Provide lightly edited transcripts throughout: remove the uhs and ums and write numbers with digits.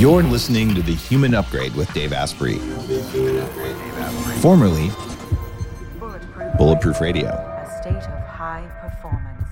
You're listening to The Human Upgrade with Dave Asprey, formerly Bulletproof Radio. A state of high performance.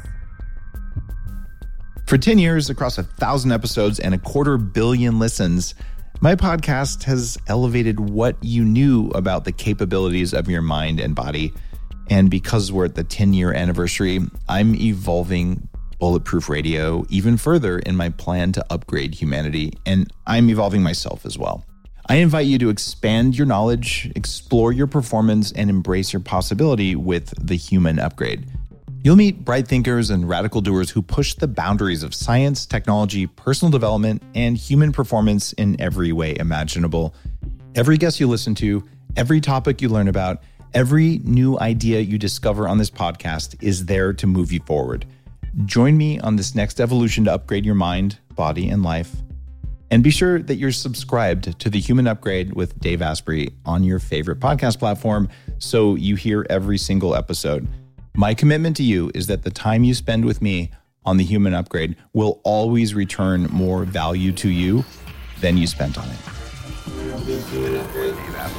For 10 years, across 1,000 episodes and 250 million listens, my podcast has elevated what you knew about the capabilities of your mind and body. And because we're at the 10-year anniversary, I'm evolving Bulletproof Radio even further in my plan to upgrade humanity, and I'm evolving myself as well. I invite you to expand your knowledge, explore your performance, and embrace your possibility with The Human Upgrade. You'll meet bright thinkers and radical doers who push the boundaries of science, technology, personal development, and human performance in every way imaginable. Every guest you listen to, every topic you learn about, every new idea you discover on this podcast is there to move you forward. Join me on this next evolution to upgrade your mind, body, and life. And be sure that you're subscribed to The Human Upgrade with Dave Asprey on your favorite podcast platform so you hear every single episode. My commitment to you is that the time you spend with me on The Human Upgrade will always return more value to you than you spent on it.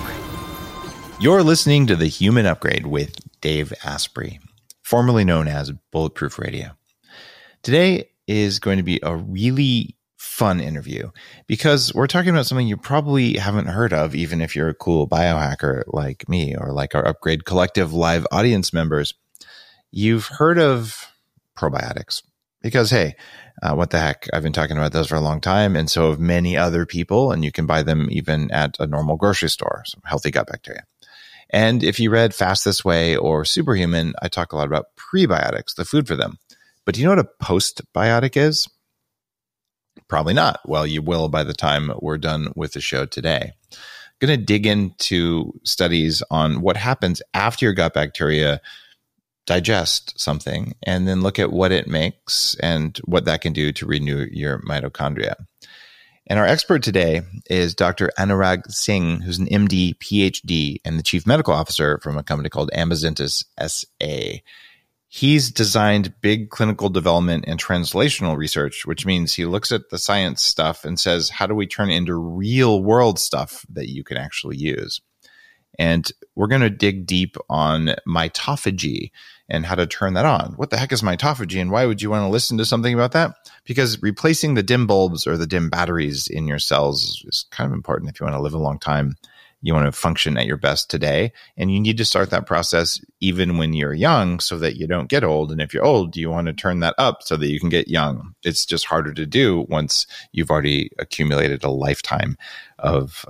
You're listening to The Human Upgrade with Dave Asprey, formerly known as Bulletproof Radio. Today is going to be a really fun interview because we're talking about something you probably haven't heard of, even if you're a cool biohacker like me or like our Upgrade Collective live audience members. You've heard of probiotics because, hey, what the heck? I've been talking about those for a long time, and so have many other people, and you can buy them even at a normal grocery store, so healthy gut bacteria. And if you read Fast This Way or Superhuman, I talk a lot about prebiotics, the food for them. But do you know what a postbiotic is? Probably not. Well, you will by the time we're done with the show today. I'm going to dig into studies on what happens after your gut bacteria digest something, and then look at what it makes and what that can do to renew your mitochondria. And our expert today is Dr. Anurag Singh, who's an MD, PhD, and the chief medical officer from a company called Amazentis SA. He's designed big clinical development and translational research, which means he looks at the science stuff and says, how do we turn it into real world stuff that you can actually use? And we're going to dig deep on mitophagy and how to turn that on. What the heck is mitophagy, and why would you want to listen to something about that? Because replacing the dim bulbs or the dim batteries in your cells is kind of important if you want to live a long time. You want to function at your best today, and you need to start that process even when you're young so that you don't get old. And if you're old, you want to turn that up so that you can get young. It's just harder to do once you've already accumulated a lifetime of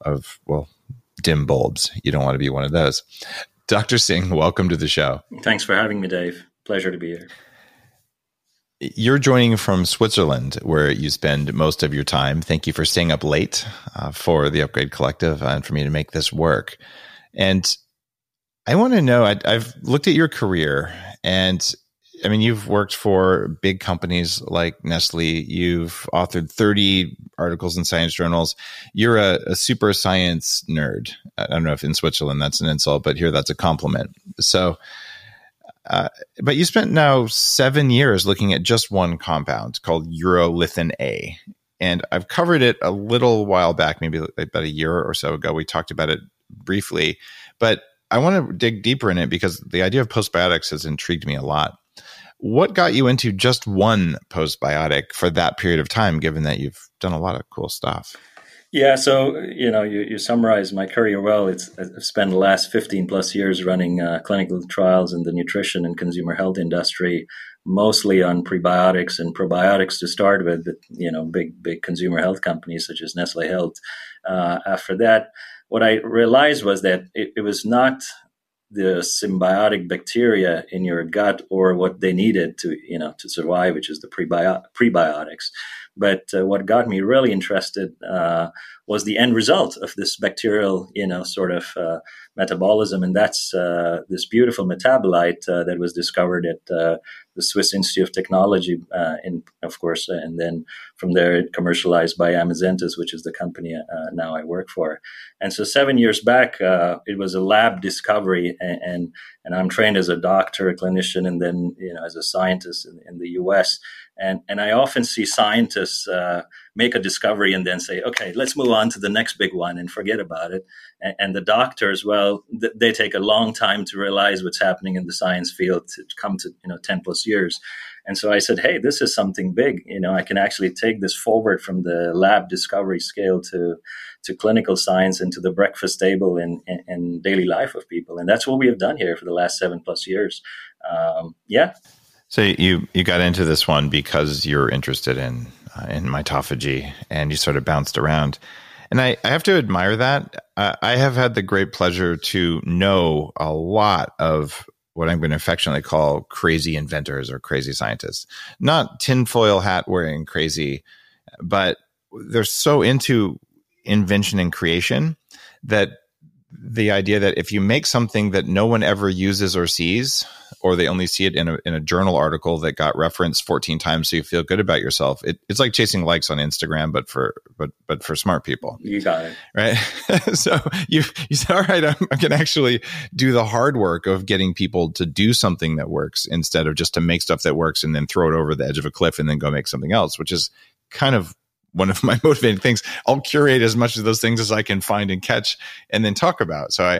dim bulbs. You don't want to be one of those. Dr. Singh, welcome to the show. Thanks for having me, Dave. Pleasure to be here. You're joining from Switzerland, where you spend most of your time. Thank you for staying up late for the Upgrade Collective and for me to make this work. And I want to know, I've looked at your career, and I mean, you've worked for big companies like Nestle. You've authored 30 articles in science journals. You're a super science nerd. I don't know if in Switzerland that's an insult, but here that's a compliment. So, but you spent now 7 years looking at just one compound called urolithin A. And I've covered it a little while back, maybe about a year or so ago. We talked about it briefly, but I want to dig deeper in it because the idea of postbiotics has intrigued me a lot. What got you into just one postbiotic for that period of time, given that you've done a lot of cool stuff? Yeah, so, you summarized my career well. I've spent the last 15 plus years running clinical trials in the nutrition and consumer health industry, mostly on prebiotics and probiotics to start with, big consumer health companies such as Nestle Health. After that, what I realized was that it was not the symbiotic bacteria in your gut or what they needed to survive, which is the prebiotics. But what got me really interested was the end result of this bacterial, metabolism, and that's this beautiful metabolite that was discovered at the Swiss Institute of Technology, and then from there commercialized by Amazentis, which is the company now I work for. And so 7 years back, it was a lab discovery, and I'm trained as a doctor, a clinician, and then as a scientist in the U.S. And I often see scientists make a discovery and then say, okay, let's move on to the next big one and forget about it. And the doctors, well, they take a long time to realize what's happening in the science field to come to 10 plus years. And so I said, hey, this is something big. I can actually take this forward from the lab discovery scale to clinical science and to the breakfast table and daily life of people. And that's what we have done here for the last 7+ years. Yeah. So you got into this one because you're interested in mitophagy, and you sort of bounced around. And I have to admire that. I have had the great pleasure to know a lot of what I'm going to affectionately call crazy inventors or crazy scientists. Not tinfoil hat wearing crazy, but they're so into invention and creation that the idea that if you make something that no one ever uses or sees, or they only see it in a journal article that got referenced 14 times, so you feel good about yourself. It's like chasing likes on Instagram, but for smart people. You got it right. So you said, all right, I can actually do the hard work of getting people to do something that works instead of just to make stuff that works and then throw it over the edge of a cliff and then go make something else, which is kind of one of my motivating things. I'll curate as much of those things as I can find and catch and then talk about. So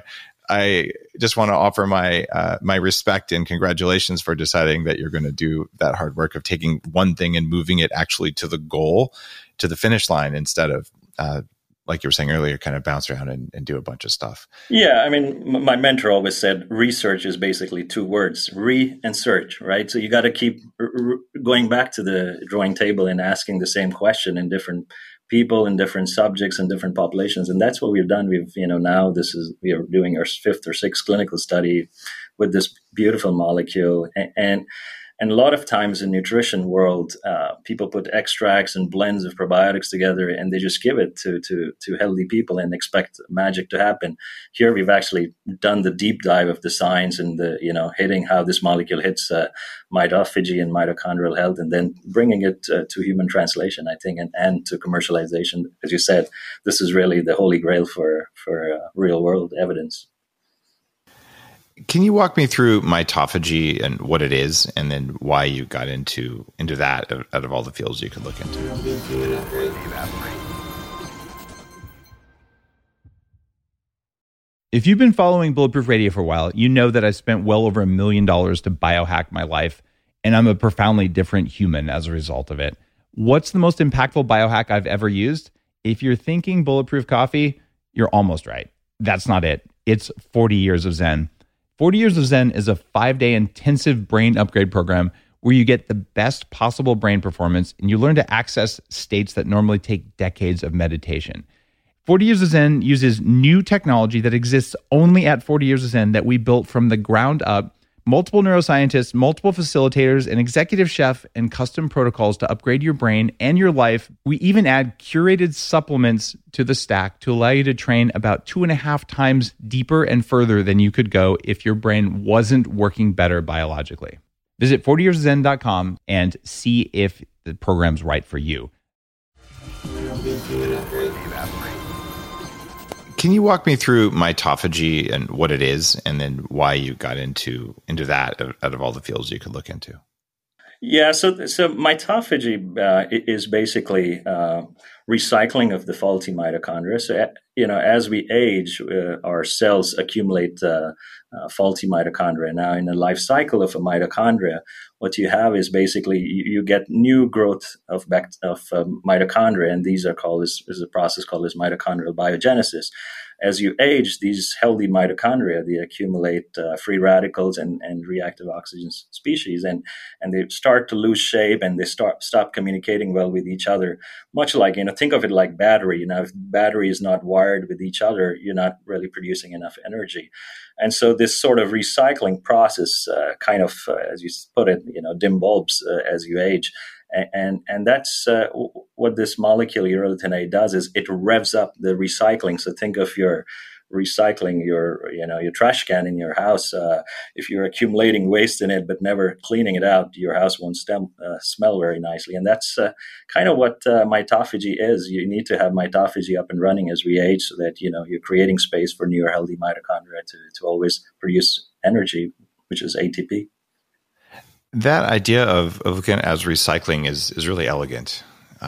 I just want to offer my respect and congratulations for deciding that you're going to do that hard work of taking one thing and moving it actually to the goal, to the finish line, instead of, like you were saying earlier, kind of bounce around and do a bunch of stuff. Yeah, I mean, my mentor always said research is basically 2 words, re and search, right? So you got to keep going back to the drawing table and asking the same question in different people and different subjects and different populations. And that's what we've done. Now we are doing our 5th or 6th clinical study with this beautiful molecule. And a lot of times in nutrition world, people put extracts and blends of probiotics together and they just give it to healthy people and expect magic to happen. Here, we've actually done the deep dive of the science and hitting how this molecule hits mitophagy and mitochondrial health, and then bringing it to human translation, I think, and to commercialization. As you said, this is really the holy grail for real world evidence. Can you walk me through mitophagy and what it is, and then why you got into that out of all the fields you could look into? If you've been following Bulletproof Radio for a while, you know that I spent well over $1 million to biohack my life, and I'm a profoundly different human as a result of it. What's the most impactful biohack I've ever used? If you're thinking bulletproof coffee, you're almost right. That's not it. It's 40 years of Zen. 40 Years of Zen is a 5-day intensive brain upgrade program where you get the best possible brain performance and you learn to access states that normally take decades of meditation. 40 Years of Zen uses new technology that exists only at 40 Years of Zen that we built from the ground up. Multiple neuroscientists, multiple facilitators, an executive chef, and custom protocols to upgrade your brain and your life. We even add curated supplements to the stack to allow you to train about 2.5 times deeper and further than you could go if your brain wasn't working better biologically. Visit 40yearszen.com and see if the program's right for you. Can you walk me through mitophagy and what it is, and then why you got into that out of all the fields you could look into? Yeah, so mitophagy is basically recycling of the faulty mitochondria. So, as we age, our cells accumulate faulty mitochondria. Now, in the life cycle of a mitochondria, what you have is basically you get new growth of mitochondria, and these are called is a process called mitochondrial biogenesis. As you age, these healthy mitochondria, they accumulate free radicals and reactive oxygen species, and they start to lose shape, and they stop communicating well with each other. Much like, think of it like battery. If battery is not wired with each other, you're not really producing enough energy. And so this sort of recycling process as you put it, dim bulbs as you age. And that's what this molecule, urolithin A, does is it revs up the recycling. So think of your recycling your trash can in your house. If you're accumulating waste in it but never cleaning it out, your house won't smell very nicely. And that's kind of what mitophagy is. You need to have mitophagy up and running as we age, so that you're creating space for newer healthy mitochondria to always produce energy, which is ATP. That idea of looking at it as recycling is really elegant.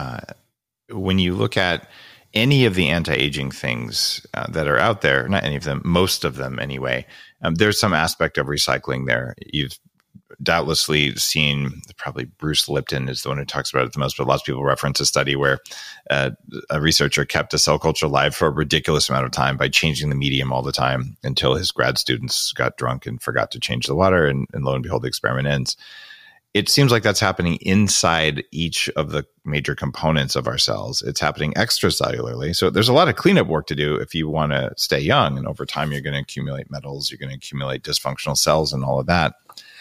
When you look at any of the anti-aging things that are out there, not any of them, most of them anyway, there's some aspect of recycling there. You've doubtlessly seen, probably Bruce Lipton is the one who talks about it the most, but lots of people reference a study where a researcher kept a cell culture alive for a ridiculous amount of time by changing the medium all the time until his grad students got drunk and forgot to change the water, and lo and behold, the experiment ends. It seems like that's happening inside each of the major components of our cells. It's happening extracellularly. So there's a lot of cleanup work to do if you want to stay young. And over time, you're going to accumulate metals, you're going to accumulate dysfunctional cells and all of that.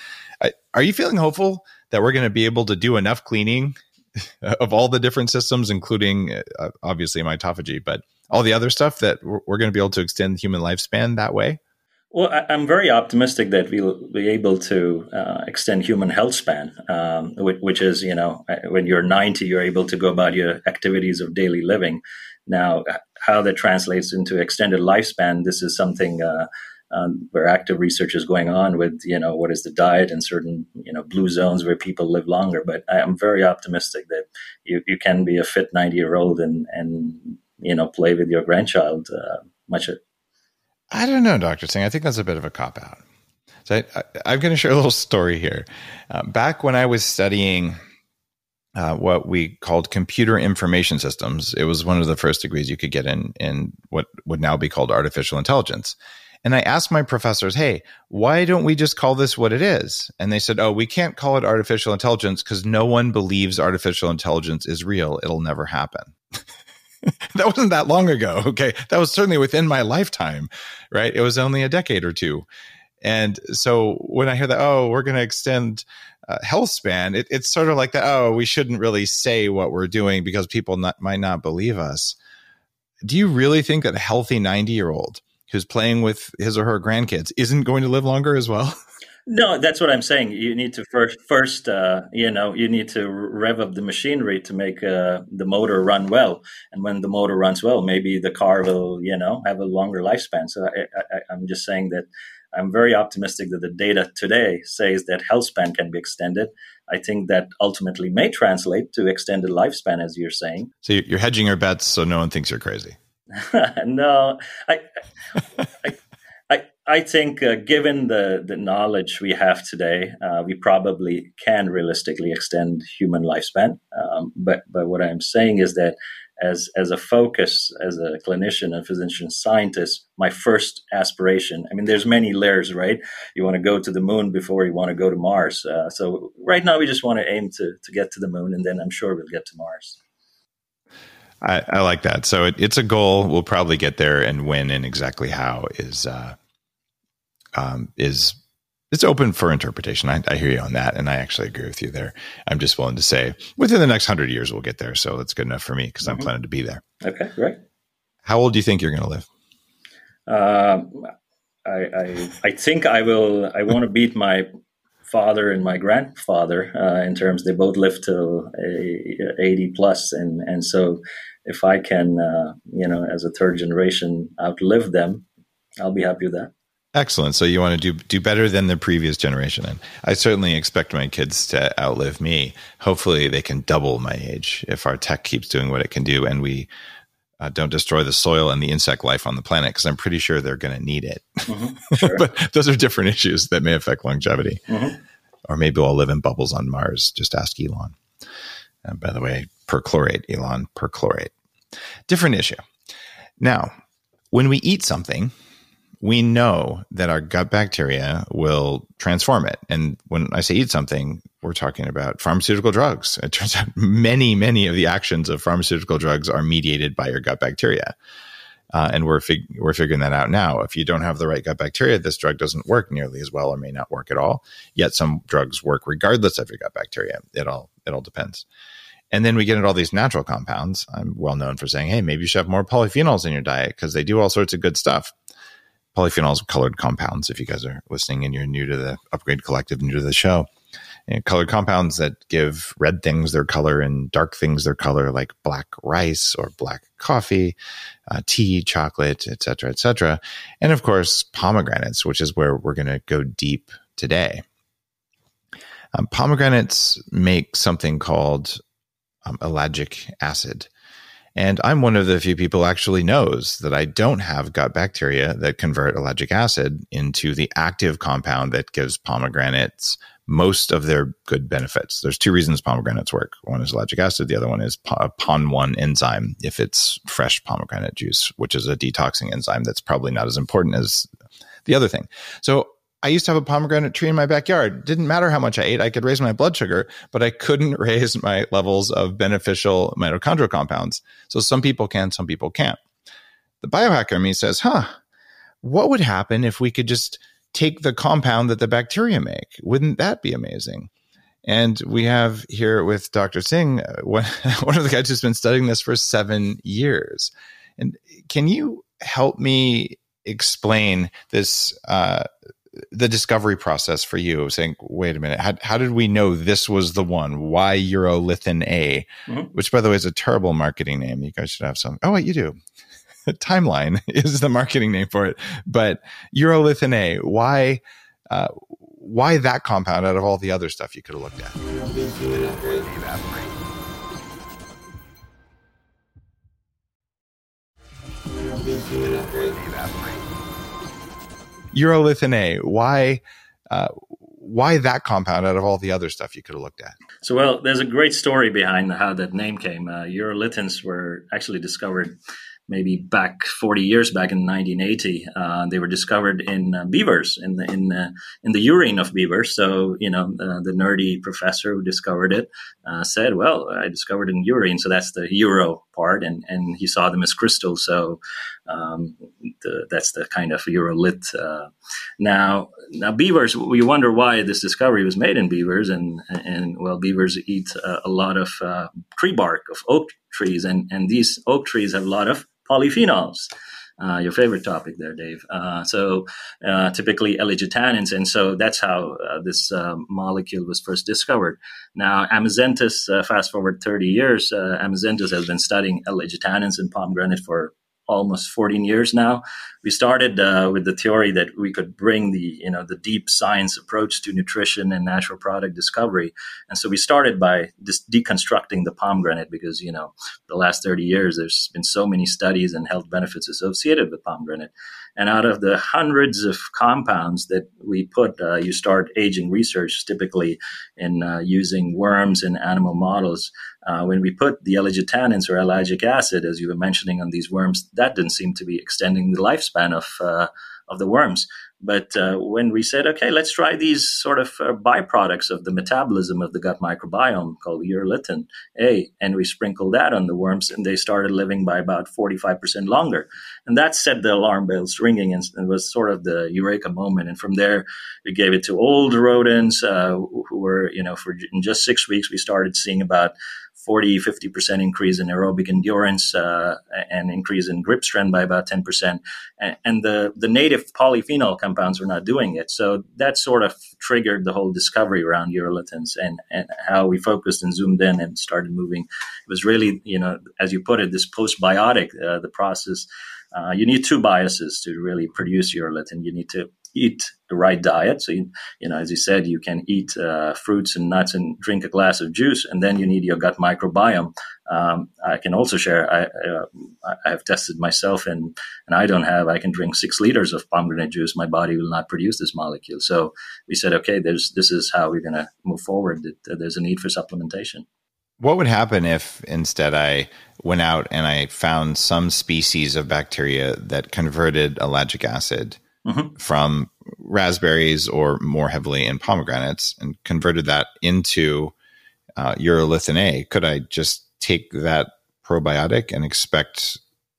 Are you feeling hopeful that we're going to be able to do enough cleaning of all the different systems, including obviously mitophagy, but all the other stuff, that we're going to be able to extend human lifespan that way? Well, I'm very optimistic that we'll be able to extend human health span, which is, when you're 90, you're able to go about your activities of daily living. Now, how that translates into extended lifespan, this is something where active research is going on with, what is the diet in certain, blue zones where people live longer. But I am very optimistic that you can be a fit 90-year-old and play with your grandchild much. I don't know, Dr. Singh. I think that's a bit of a cop-out. So I'm going to share a little story here. Back when I was studying what we called computer information systems, it was one of the first degrees you could get in what would now be called artificial intelligence. And I asked my professors, hey, why don't we just call this what it is? And they said, oh, we can't call it artificial intelligence because no one believes artificial intelligence is real. It'll never happen. That wasn't that long ago. Okay. That was certainly within my lifetime, right? It was only a decade or two. And so when I hear that, oh, we're going to extend health span, it's sort of like that, oh, we shouldn't really say what we're doing because people might not believe us. Do you really think that a healthy 90-year-old who's playing with his or her grandkids isn't going to live longer as well? No, that's what I'm saying. You need to first, you need to rev up the machinery to make the motor run well. And when the motor runs well, maybe the car will, have a longer lifespan. So I'm just saying that I'm very optimistic that the data today says that health span can be extended. I think that ultimately may translate to extended lifespan, as you're saying. So you're hedging your bets so no one thinks you're crazy. No, I think given the knowledge we have today, we probably can realistically extend human lifespan. But what I'm saying is that as a focus, as a clinician, a physician, scientist, my first aspiration, there's many layers, right? You want to go to the moon before you want to go to Mars. So right now we just want to aim to get to the moon, and then I'm sure we'll get to Mars. I like that. So it's a goal. We'll probably get there, and when and exactly how is it's open for interpretation. I hear you on that, and I actually agree with you there. I'm just willing to say within the next 100 years we'll get there, so that's good enough for me because I'm planning to be there. Okay, great. How old do you think you're going to live? I think I will. I want to beat my father and my grandfather in terms they both lived till 80 plus, and so if I can, as a third generation, outlive them, I'll be happy with that. Excellent. So you want to do better than the previous generation. And I certainly expect my kids to outlive me. Hopefully they can double my age if our tech keeps doing what it can do and we don't destroy the soil and the insect life on the planet, because I'm pretty sure they're going to need it. Mm-hmm, sure. But those are different issues that may affect longevity. Mm-hmm. Or maybe we'll live in bubbles on Mars. Just ask Elon. And by the way, perchlorate, Elon, perchlorate. Different issue. Now, when we eat something, we know that our gut bacteria will transform it. And when I say eat something, we're talking about pharmaceutical drugs. It turns out many of the actions of pharmaceutical drugs are mediated by your gut bacteria. And we're figuring that out now. If you don't have the right gut bacteria, this drug doesn't work nearly as well or may not work at all. Yet some drugs work regardless of your gut bacteria. It all depends. And then we get into all these natural compounds. I'm well known for saying, hey, maybe you should have more polyphenols in your diet because they do all sorts of good stuff. Polyphenols, colored compounds, if you guys are listening and you're new to the Upgrade Collective, new to the show. And colored compounds that give red things their color and dark things their color, like black rice or black coffee, tea, chocolate, et cetera, et cetera. And of course, pomegranates, which is where we're going to go deep today. Pomegranates make something called ellagic acid. And I'm one of the few people actually knows that I don't have gut bacteria that convert ellagic acid into the active compound that gives pomegranates most of their good benefits. There's two reasons pomegranates work. One is ellagic acid. The other one is PON1 enzyme, if it's fresh pomegranate juice, which is a detoxing enzyme that's probably not as important as the other thing. So I used to have a pomegranate tree in my backyard. Didn't matter how much I ate. I could raise my blood sugar, but I couldn't raise my levels of beneficial mitochondrial compounds. So some people can, some people can't. The biohacker in me says, what would happen if we could just take the compound that the bacteria make? Wouldn't that be amazing? And we have here with Dr. Singh, one of the guys who's been studying this for 7 years. And can you help me explain this, the discovery process for you, saying, wait a minute, how did we know this was the one? Why urolithin A? Mm-hmm. Which, by the way, is a terrible marketing name. You guys should have some. Oh, wait, you do. Timeline is the marketing name for it. But urolithin A, why that compound out of all the other stuff you could have looked at? Urolithin A, why that compound out of all the other stuff you could have looked at? So, well, there's a great story behind how that name came. Urolithins were actually discovered maybe back 40 years back in 1980. They were discovered in beavers, in the urine of beavers. So, the nerdy professor who discovered it said, well, I discovered it in urine. So that's the uro part. And he saw them as crystals. So that's the kind of urolith. Now beavers, we wonder why this discovery was made in beavers. And well, beavers eat a lot of tree bark of oak trees. And these oak trees have a lot of polyphenols, your favorite topic there, Dave. So typically L-gitannins. And so that's how this molecule was first discovered. Now, Amazentis, fast forward 30 years, Amazentis has been studying L-gitannins in pomegranate for almost 14 years now. We started with the theory that we could bring the deep science approach to nutrition and natural product discovery. And so we started by just deconstructing the pomegranate because, the last 30 years, there's been so many studies and health benefits associated with pomegranate. And out of the hundreds of compounds that we put, you start aging research typically in using worms and animal models. When we put the L-gitannins or ellagic acid, as you were mentioning on these worms, that didn't seem to be extending the lifespan of the worms. But when we said, okay, let's try these sort of byproducts of the metabolism of the gut microbiome called urolithin A, and we sprinkled that on the worms, and they started living by about 45% longer. And that set the alarm bells ringing, and it was sort of the eureka moment. And from there, we gave it to old rodents who were, in just 6 weeks, we started seeing about 40-50% increase in aerobic endurance and increase in grip strength by about 10%. And the native polyphenol compounds were not doing it. So that sort of triggered the whole discovery around urolithins and how we focused and zoomed in and started moving. It was really, as you put it, this postbiotic, the process. You need two biases to really produce urolithin. You need to eat the right diet. So, as you said, you can eat fruits and nuts and drink a glass of juice, and then you need your gut microbiome. I can also share, I have tested myself and I can drink 6 liters of pomegranate juice. My body will not produce this molecule. So we said, okay, this is how we're going to move forward. There's a need for supplementation. What would happen if instead I went out and I found some species of bacteria that converted ellagic acid from raspberries or more heavily in pomegranates and converted that into urolithin A? Could I just take that probiotic and expect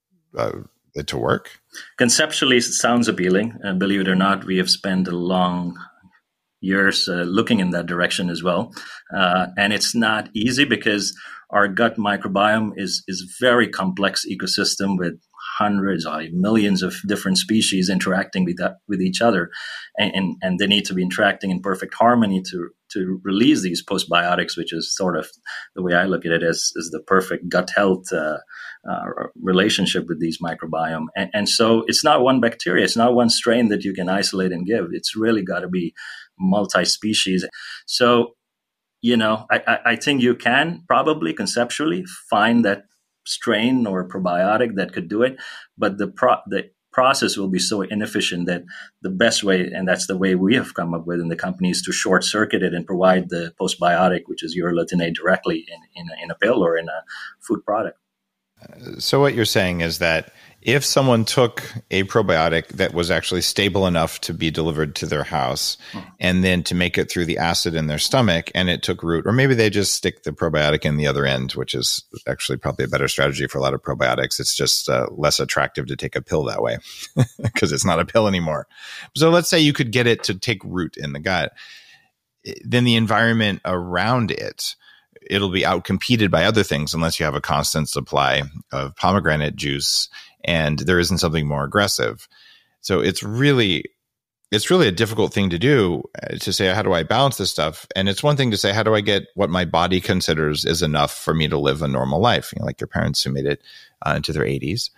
it to work? Conceptually, it sounds appealing. And believe it or not, we have spent a long years looking in that direction as well. And it's not easy because our gut microbiome is very complex ecosystem with hundreds or millions of different species interacting with each other. And they need to be interacting in perfect harmony to release these postbiotics, which is sort of the way I look at it as the perfect gut health relationship with these microbiome. And so it's not one bacteria. It's not one strain that you can isolate and give. It's really got to be multi-species. So I think you can probably conceptually find that strain or probiotic that could do it, but the process will be so inefficient that the best way, and that's the way we have come up with in the company, is to short circuit it and provide the postbiotic, which is urolithin A, directly in a pill or in a food product. So what you're saying is that if someone took a probiotic that was actually stable enough to be delivered to their house and then to make it through the acid in their stomach and it took root, or maybe they just stick the probiotic in the other end, which is actually probably a better strategy for a lot of probiotics. It's just less attractive to take a pill that way because it's not a pill anymore. So let's say you could get it to take root in the gut. Then the environment around it, it'll be outcompeted by other things unless you have a constant supply of pomegranate juice and there isn't something more aggressive. So it's really a difficult thing to do, to say, how do I balance this stuff? And it's one thing to say, how do I get what my body considers is enough for me to live a normal life? Like your parents who made it into their 80s.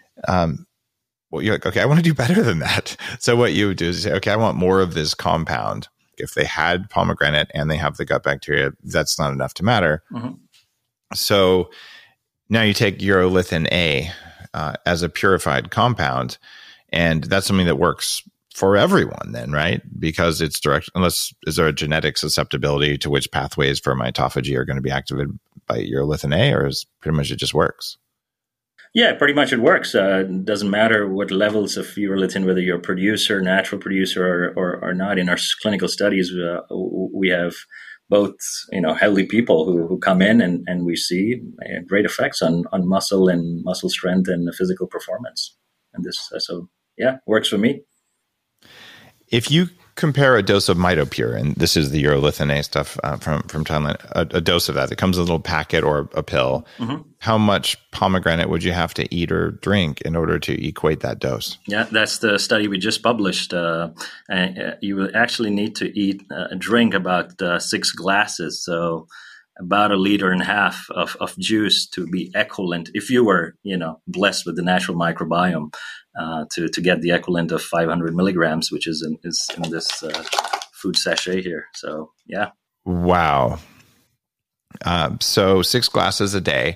Well, you're like, okay, I want to do better than that. So what you would do is say, okay, I want more of this compound. If they had pomegranate and they have the gut bacteria, that's not enough to matter. Mm-hmm. So now you take urolithin A as a purified compound, and that's something that works for everyone then, right? Because it's direct, unless is there a genetic susceptibility to which pathways for mitophagy are going to be activated by urolithin A, or is pretty much it just works? Yeah, pretty much it works. It doesn't matter what levels of urolithin, whether you're a producer, natural producer, or not. In our clinical studies, we have both, healthy people who come in and we see great effects on muscle and muscle strength and physical performance. And this, so yeah, works for me. If you compare a dose of MitoPure, and this is the urolithin A stuff from Thailand, a dose of that, it comes in a little packet or a pill. Mm-hmm. How much pomegranate would you have to eat or drink in order to equate that dose? Yeah, that's the study we just published. And you will actually need to drink about 6 glasses, so about 1.5 liters of juice to be equivalent, if you were, blessed with the natural microbiome, to get the equivalent of 500 milligrams, which is in this food sachet here. So, yeah. Wow. So 6 glasses a day.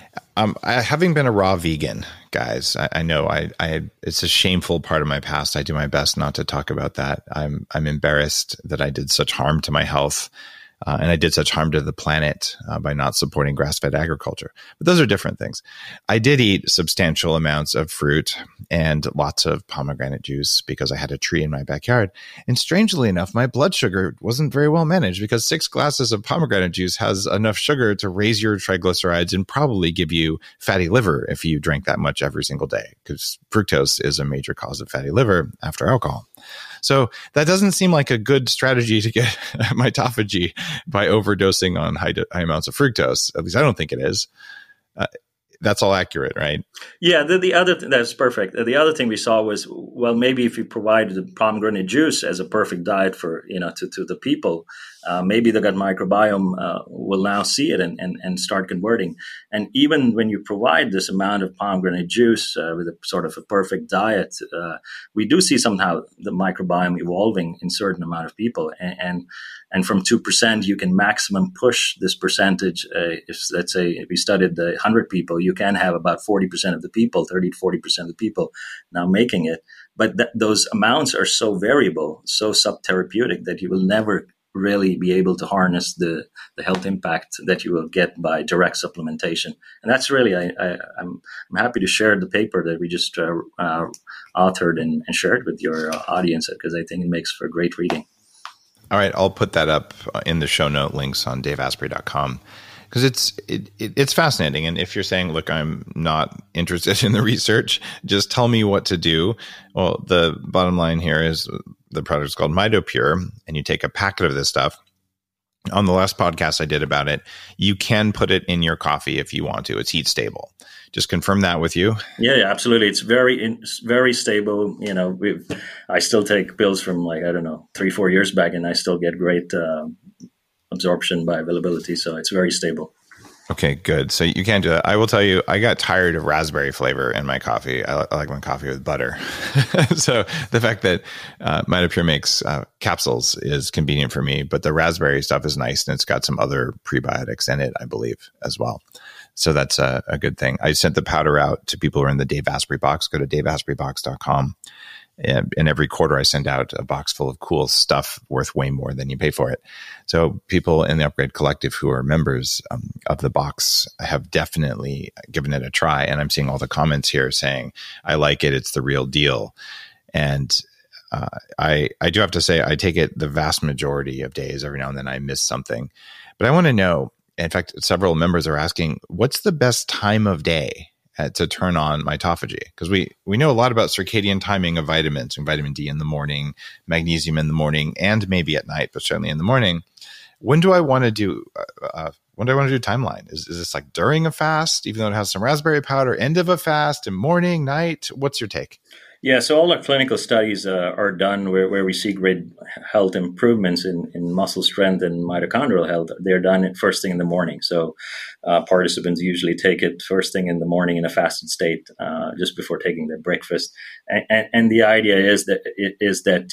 Having been a raw vegan, guys, I know it's a shameful part of my past. I do my best not to talk about that. I'm embarrassed that I did such harm to my health. And I did such harm to the planet by not supporting grass-fed agriculture. But those are different things. I did eat substantial amounts of fruit and lots of pomegranate juice because I had a tree in my backyard. And strangely enough, my blood sugar wasn't very well managed because 6 glasses of pomegranate juice has enough sugar to raise your triglycerides and probably give you fatty liver if you drink that much every single day, because fructose is a major cause of fatty liver after alcohol. So that doesn't seem like a good strategy to get mitophagy by overdosing on high amounts of fructose. At least I don't think it is. That's all accurate, right? Yeah, the other that's perfect. The other thing we saw was, well, maybe if you provide the pomegranate juice as a perfect diet for to the people, maybe the gut microbiome will now see it and start converting. And even when you provide this amount of pomegranate juice with a sort of a perfect diet, we do see somehow the microbiome evolving in certain amount of people. And from 2%, you can maximum push this percentage. If let's say if we studied the 100 people, you can have about 40% of the people, 30 to 40% of the people now making it. But those amounts are so variable, so subtherapeutic that you will never really be able to harness the health impact that you will get by direct supplementation. And that's really, I'm happy to share the paper that we just authored and shared with your audience, because I think it makes for great reading. All right, I'll put that up in the show note links on daveasprey.com, because it's fascinating. And if you're saying, look, I'm not interested in the research, just tell me what to do. Well, the bottom line here is the product is called MitoPure, and you take a packet of this stuff. On the last podcast I did about it, you can put it in your coffee if you want to. It's heat stable. Just confirm that with you. Yeah, absolutely. It's very stable. I still take pills from 3-4 years back, and I still get great absorption by availability. So it's very stable. Okay, good. So you can't do that. I will tell you, I got tired of raspberry flavor in my coffee. I like my coffee with butter. So the fact that MitoPure makes capsules is convenient for me, but the raspberry stuff is nice, and it's got some other prebiotics in it, I believe, as well. So that's a good thing. I sent the powder out to people who are in the Dave Asprey box. Go to daveaspreybox.com. And every quarter I send out a box full of cool stuff worth way more than you pay for it. So people in the Upgrade Collective who are members of the box have definitely given it a try. And I'm seeing all the comments here saying, I like it. It's the real deal. And I do have to say, I take it the vast majority of days. Every now and then I miss something. But I want to know, in fact, several members are asking, what's the best time of day to turn on mitophagy? Because we know a lot about circadian timing of vitamins, and vitamin D in the morning, magnesium in the morning, and maybe at night, but certainly in the morning. When do I want to do timeline? Is this like during a fast, even though it has some raspberry powder, end of a fast, and morning, night? What's your take? Yeah, so all our clinical studies are done where we see great health improvements in muscle strength and mitochondrial health. They're done first thing in the morning. So participants usually take it first thing in the morning in a fasted state, just before taking their breakfast. And the idea is that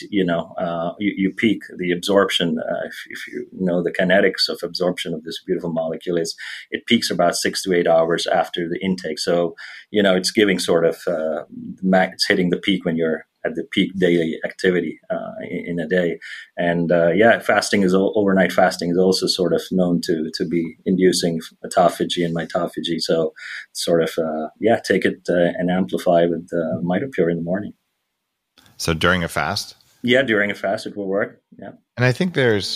you peak the absorption. If you know the kinetics of absorption of this beautiful molecule, it peaks about 6 to 8 hours after the intake. So it's giving sort of it's hitting the peak when you're at the peak daily activity in a day. And overnight fasting is also sort of known to be inducing autophagy and mitophagy. So sort of take it and amplify with MitoPure in the morning. So during a fast? Yeah, during a fast it will work. Yeah. And I think there's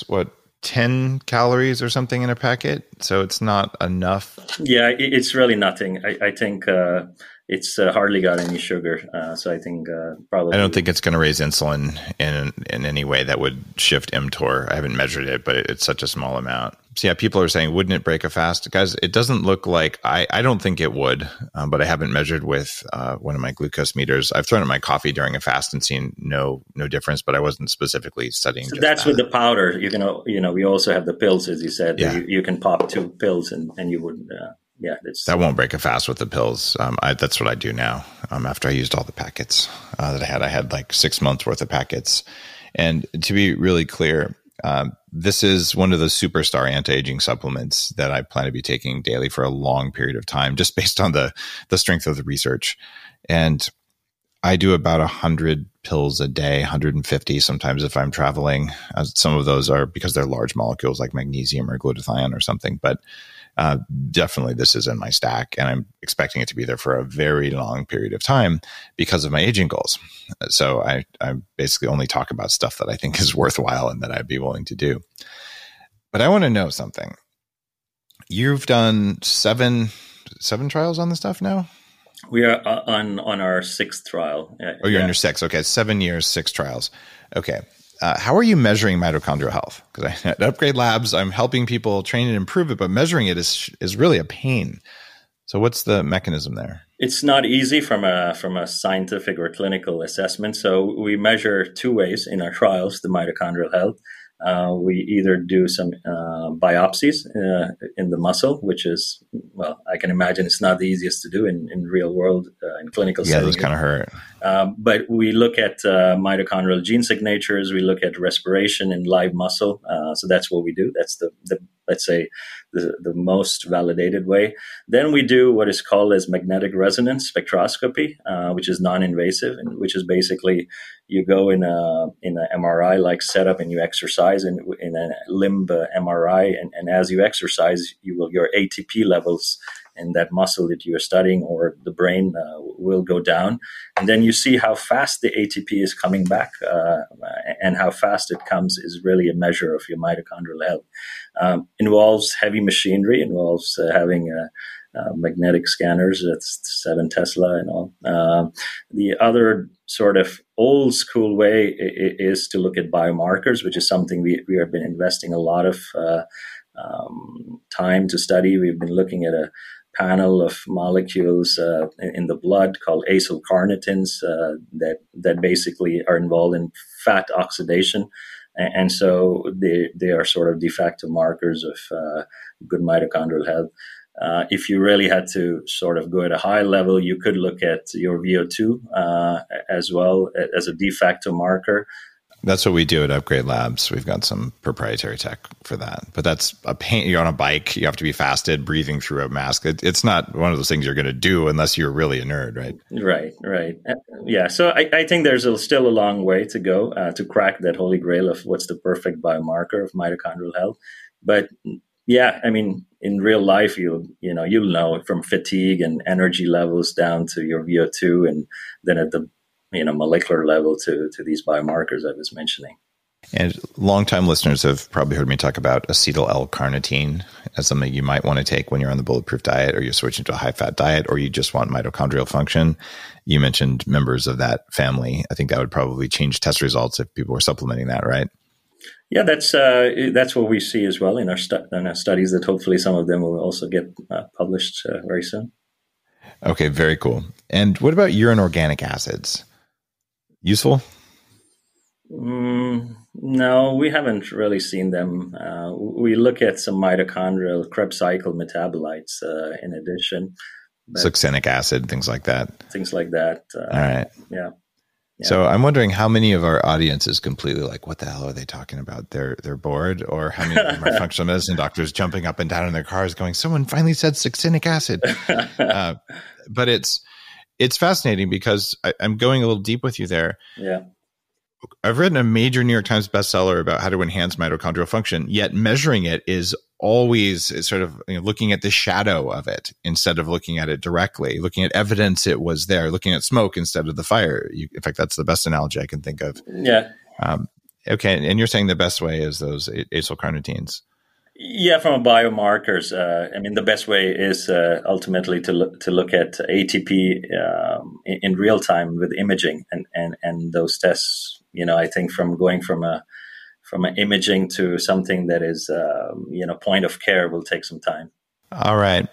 10 calories or something in a packet, so it's not enough. Yeah, it's really nothing. I think it's hardly got any sugar, so I think probably. I don't think it's going to raise insulin in any way that would shift mTOR. I haven't measured it, but it's such a small amount. So yeah, people are saying, wouldn't it break a fast? Guys, it doesn't look like, I don't think it would, but I haven't measured with one of my glucose meters. I've thrown in my coffee during a fast and seen no difference, but I wasn't specifically studying. So that's with the powder. We also have the pills, as you said. Yeah. You can pop 2 pills and you wouldn't. That won't break a fast with the pills. That's what I do now. After I used all the packets that I had like 6 months worth of packets. And to be really clear, this is one of the superstar anti-aging supplements that I plan to be taking daily for a long period of time, just based on the strength of the research. And I do about 100 pills a day, 150 sometimes if I'm traveling. Some of those are because they're large molecules like magnesium or glutathione or something, but definitely this is in my stack, and I'm expecting it to be there for a very long period of time because of my aging goals. So I basically only talk about stuff that I think is worthwhile and that I'd be willing to do. But I want to know something. You've done seven trials on this stuff now? We are on our 6th trial. Oh, you're on your 6th. Okay, 7 years, 6 trials. Okay. How are you measuring mitochondrial health? Because at Upgrade Labs, I'm helping people train and improve it, but measuring it is really a pain. So what's the mechanism there? It's not easy from a scientific or clinical assessment. So we measure 2 ways in our trials, the mitochondrial health. We either do some biopsies in the muscle, which is, well, I can imagine it's not the easiest to do in real world, in clinical settings. Yeah, those kind of hurt. But we look at mitochondrial gene signatures. We look at respiration in live muscle. So that's what we do. That's the let's say the most validated way. Then we do what is called as magnetic resonance spectroscopy, which is non-invasive, and which is basically you go in a MRI like setup and you exercise in a limb MRI, and as you exercise, your ATP levels in that muscle that you're studying or the brain will go down, and then you see how fast the ATP is coming back, and how fast it comes is really a measure of your mitochondrial health. Involves heavy machinery, involves having magnetic scanners, that's 7 Tesla and all. The other sort of old school way is to look at biomarkers, which is something we have been investing a lot of time to study. We've been looking at a panel of molecules in the blood called acylcarnitins that basically are involved in fat oxidation. And so they are sort of de facto markers of good mitochondrial health. If you really had to sort of go at a high level, you could look at your VO2 as well as a de facto marker. That's what we do at Upgrade Labs. We've got some proprietary tech for that. But that's a pain. You're on a bike. You have to be fasted, breathing through a mask. It's not one of those things you're going to do unless you're really a nerd, right? Right. Yeah. So I think there's still a long way to go to crack that holy grail of what's the perfect biomarker of mitochondrial health. But yeah, I mean, in real life, you'll know from fatigue and energy levels down to your VO2, and then at the molecular level to these biomarkers I was mentioning. And longtime listeners have probably heard me talk about acetyl L-carnitine as something you might want to take when you're on the Bulletproof diet, or you're switching to a high-fat diet, or you just want mitochondrial function. You mentioned members of that family. I think that would probably change test results if people were supplementing that, right? Yeah, that's what we see as well in our studies, that hopefully some of them will also get published very soon. Okay, very cool. And what about urine organic acids? Useful? No, we haven't really seen them. We look at some mitochondrial Krebs cycle metabolites in addition. Succinic acid, things like that. Things like that. All right. Yeah. So I'm wondering how many of our audience is completely like, what the hell are they talking about? They're bored, or how many of them are functional medicine doctors jumping up and down in their cars going, someone finally said succinic acid. But it's fascinating because I'm going a little deep with you there. Yeah. I've written a major New York Times bestseller about how to enhance mitochondrial function, yet measuring it is always sort of looking at the shadow of it instead of looking at it directly, looking at evidence it was there, looking at smoke instead of the fire. In fact, that's the best analogy I can think of. Yeah. Okay. And you're saying the best way is those acylcarnitines. Yeah, from a biomarkers, the best way is ultimately to look at ATP in real time with imaging, and those tests. I think from going from an imaging to something that is point of care will take some time. All right.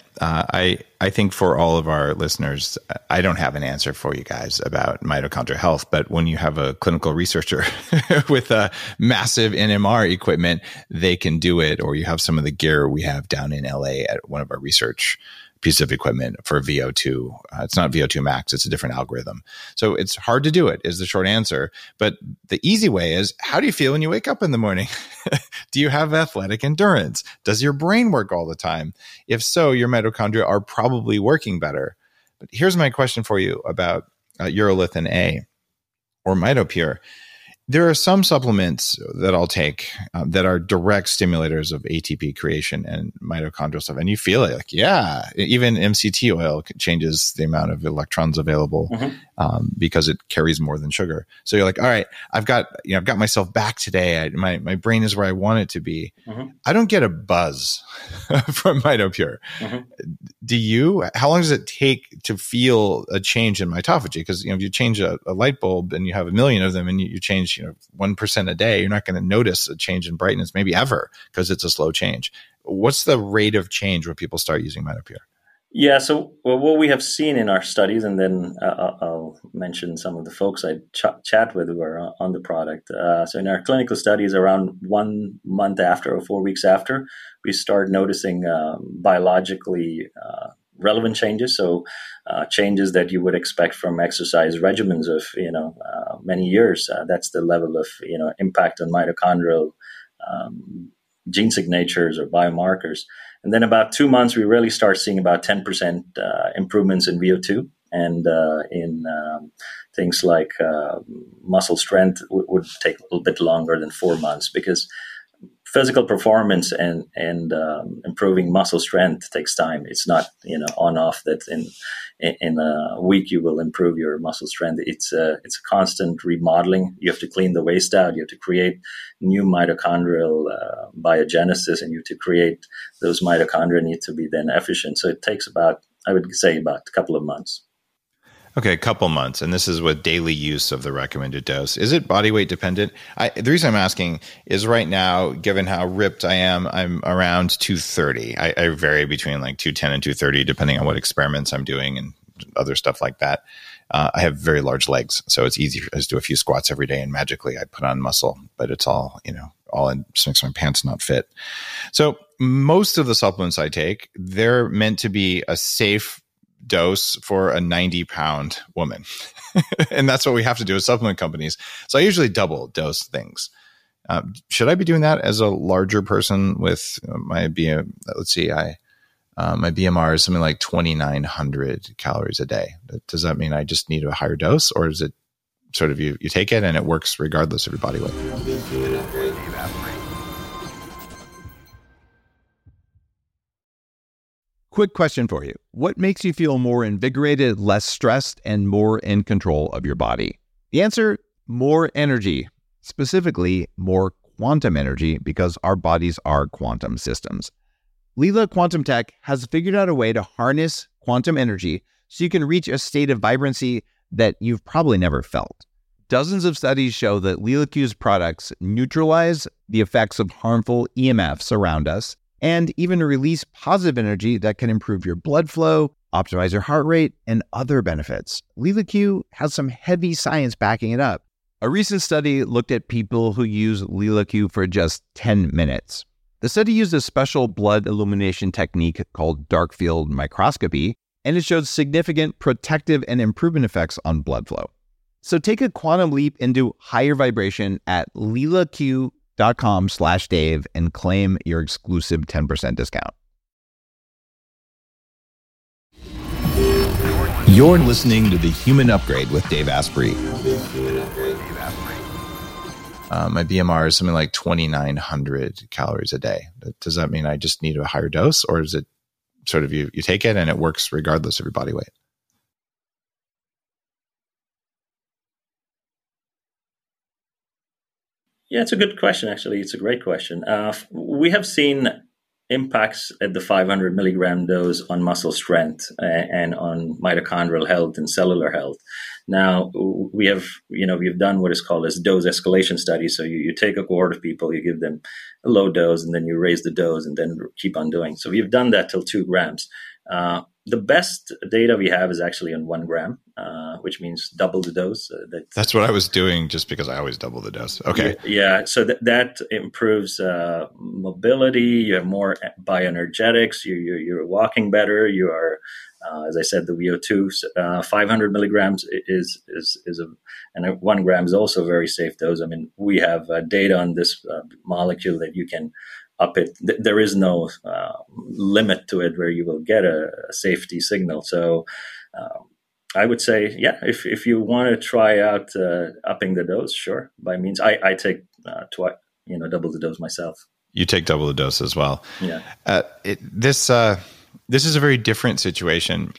I think for all of our listeners, I don't have an answer for you guys about mitochondrial health, but when you have a clinical researcher with a massive NMR equipment, they can do it. Or you have some of the gear we have down in LA at one of our research piece of equipment for VO2. It's not VO2 max. It's a different algorithm. So it's hard to do it is the short answer. But the easy way is, how do you feel when you wake up in the morning? Do you have athletic endurance? Does your brain work all the time? If so, your mitochondria are probably working better. But here's my question for you about urolithin A or MitoPure. There are some supplements that I'll take that are direct stimulators of ATP creation and mitochondrial stuff. And you feel it like, yeah, even MCT oil changes the amount of electrons available because it carries more than sugar. So you're like, all right, I've got myself back today. My brain is where I want it to be. I don't get a buzz from MitoPure. Do you? How long does it take to feel a change in mitophagy? Because if you change a light bulb and you have a million of them, and you change 1% a day, you're not going to notice a change in brightness, maybe ever, because it's a slow change. What's the rate of change when people start using MitoPure? Yeah, so what we have seen in our studies, and then I'll mention some of the folks I chat with who are on the product. So in our clinical studies, around 1 month after or 4 weeks after, we start noticing biologically relevant changes. So changes that you would expect from exercise regimens of many years. That's the level of impact on mitochondrial gene signatures or biomarkers. And then about 2 months, we really start seeing about 10% improvements in VO2, and in things like muscle strength would take a little bit longer than 4 months, because physical performance and improving muscle strength takes time. It's not on off that in a week you will improve your muscle strength. It's a constant remodeling. You have to clean the waste out. You have to create new mitochondrial biogenesis, and you have to create those mitochondria need to be then efficient. So it takes about a couple of months. Okay, a couple months. And this is with daily use of the recommended dose. Is it body weight dependent? The reason I'm asking is right now, given how ripped I am, I'm around 230. I vary between like 210 and 230, depending on what experiments I'm doing and other stuff like that. I have very large legs, so it's easy. I just do a few squats every day and magically I put on muscle, but it's all, all in just makes my pants not fit. So most of the supplements I take, they're meant to be a safe dose for a 90-pound woman. And that's what we have to do as supplement companies. So I usually double dose things. Should I be doing that as a larger person with my BMR is something like 2,900 calories a day. Does that mean I just need a higher dose, or is it sort of you take it and it works regardless of your body weight? Quick question for you. What makes you feel more invigorated, less stressed, and more in control of your body? The answer, more energy, specifically more quantum energy, because our bodies are quantum systems. Lila Quantum Tech has figured out a way to harness quantum energy so you can reach a state of vibrancy that you've probably never felt. Dozens of studies show that LilaQ's products neutralize the effects of harmful EMFs around us and even release positive energy that can improve your blood flow, optimize your heart rate, and other benefits. LilaQ has some heavy science backing it up. A recent study looked at people who use LilaQ for just 10 minutes. The study used a special blood illumination technique called dark field microscopy, and it showed significant protective and improvement effects on blood flow. So take a quantum leap into higher vibration at lilaq.com/Dave and claim your exclusive 10% discount. You're listening to The Human Upgrade with Dave Asprey. My BMR is something like 2,900 calories a day. Does that mean I just need a higher dose, or is it sort of you take it and it works regardless of your body weight? Yeah, it's a good question, actually. It's a great question. We have seen impacts at the 500 milligram dose on muscle strength and on mitochondrial health and cellular health. Now, we've done what is called as dose escalation studies. So you take a cohort of people, you give them a low dose, and then you raise the dose and then keep on doing. So we've done that till 2 grams. The best data we have is actually on 1 gram, which means double the dose. That's what I was doing just because I always double the dose. Okay. Yeah. So that improves mobility. You have more bioenergetics. You're walking better. You are, as I said, the VO2, 500 milligrams is and 1 gram is also a very safe dose. I mean, we have data on this molecule that you can up it. There is no limit to it where you will get a safety signal. So I would say, yeah, if you want to try out upping the dose, sure, by means. I take double the dose myself. You take double the dose as well. Yeah. This is a very different situation.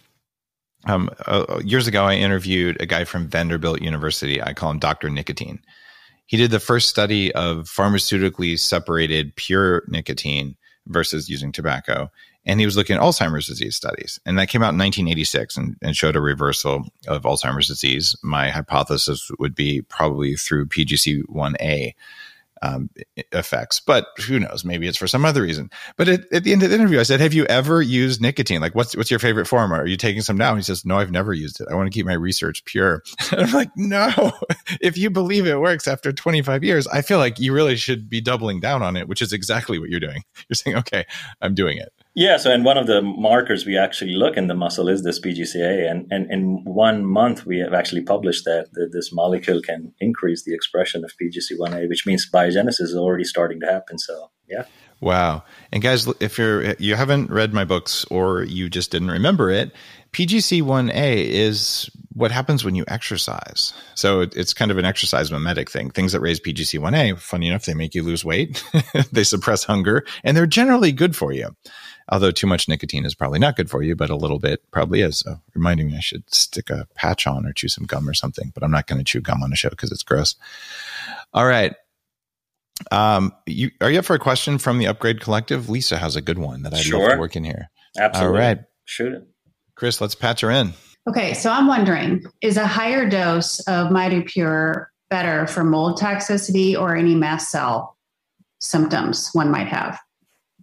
Years ago, I interviewed a guy from Vanderbilt University. I call him Dr. Nicotine. He did the first study of pharmaceutically separated pure nicotine versus using tobacco. And he was looking at Alzheimer's disease studies. And that came out in 1986 and showed a reversal of Alzheimer's disease. My hypothesis would be probably through PGC1A effects, but who knows? Maybe it's for some other reason. But at the end of the interview, I said, have you ever used nicotine? Like, what's your favorite form? Are you taking some now? And he says, no, I've never used it. I want to keep my research pure. And I'm like, no, if you believe it works after 25 years, I feel like you really should be doubling down on it, which is exactly what you're doing. You're saying, okay, I'm doing it. Yeah, so and one of the markers we actually look in the muscle is this PGCA, and in 1 month we have actually published that this molecule can increase the expression of PGC1A, which means biogenesis is already starting to happen. So yeah. Wow. And guys, if you haven't read my books or you just didn't remember it, PGC1A is what happens when you exercise. So it's kind of an exercise mimetic thing. Things that raise PGC1A, funny enough, they make you lose weight, they suppress hunger, and they're generally good for you. Although too much nicotine is probably not good for you, but a little bit probably is. So reminding me I should stick a patch on or chew some gum or something, but I'm not going to chew gum on a show because it's gross. All right. Are you up for a question from the Upgrade Collective? Lisa has a good one that I'd love to work in here. Absolutely. All right. Shoot it. Chris, let's patch her in. Okay, so I'm wondering, is a higher dose of MitoPure better for mold toxicity or any mast cell symptoms one might have?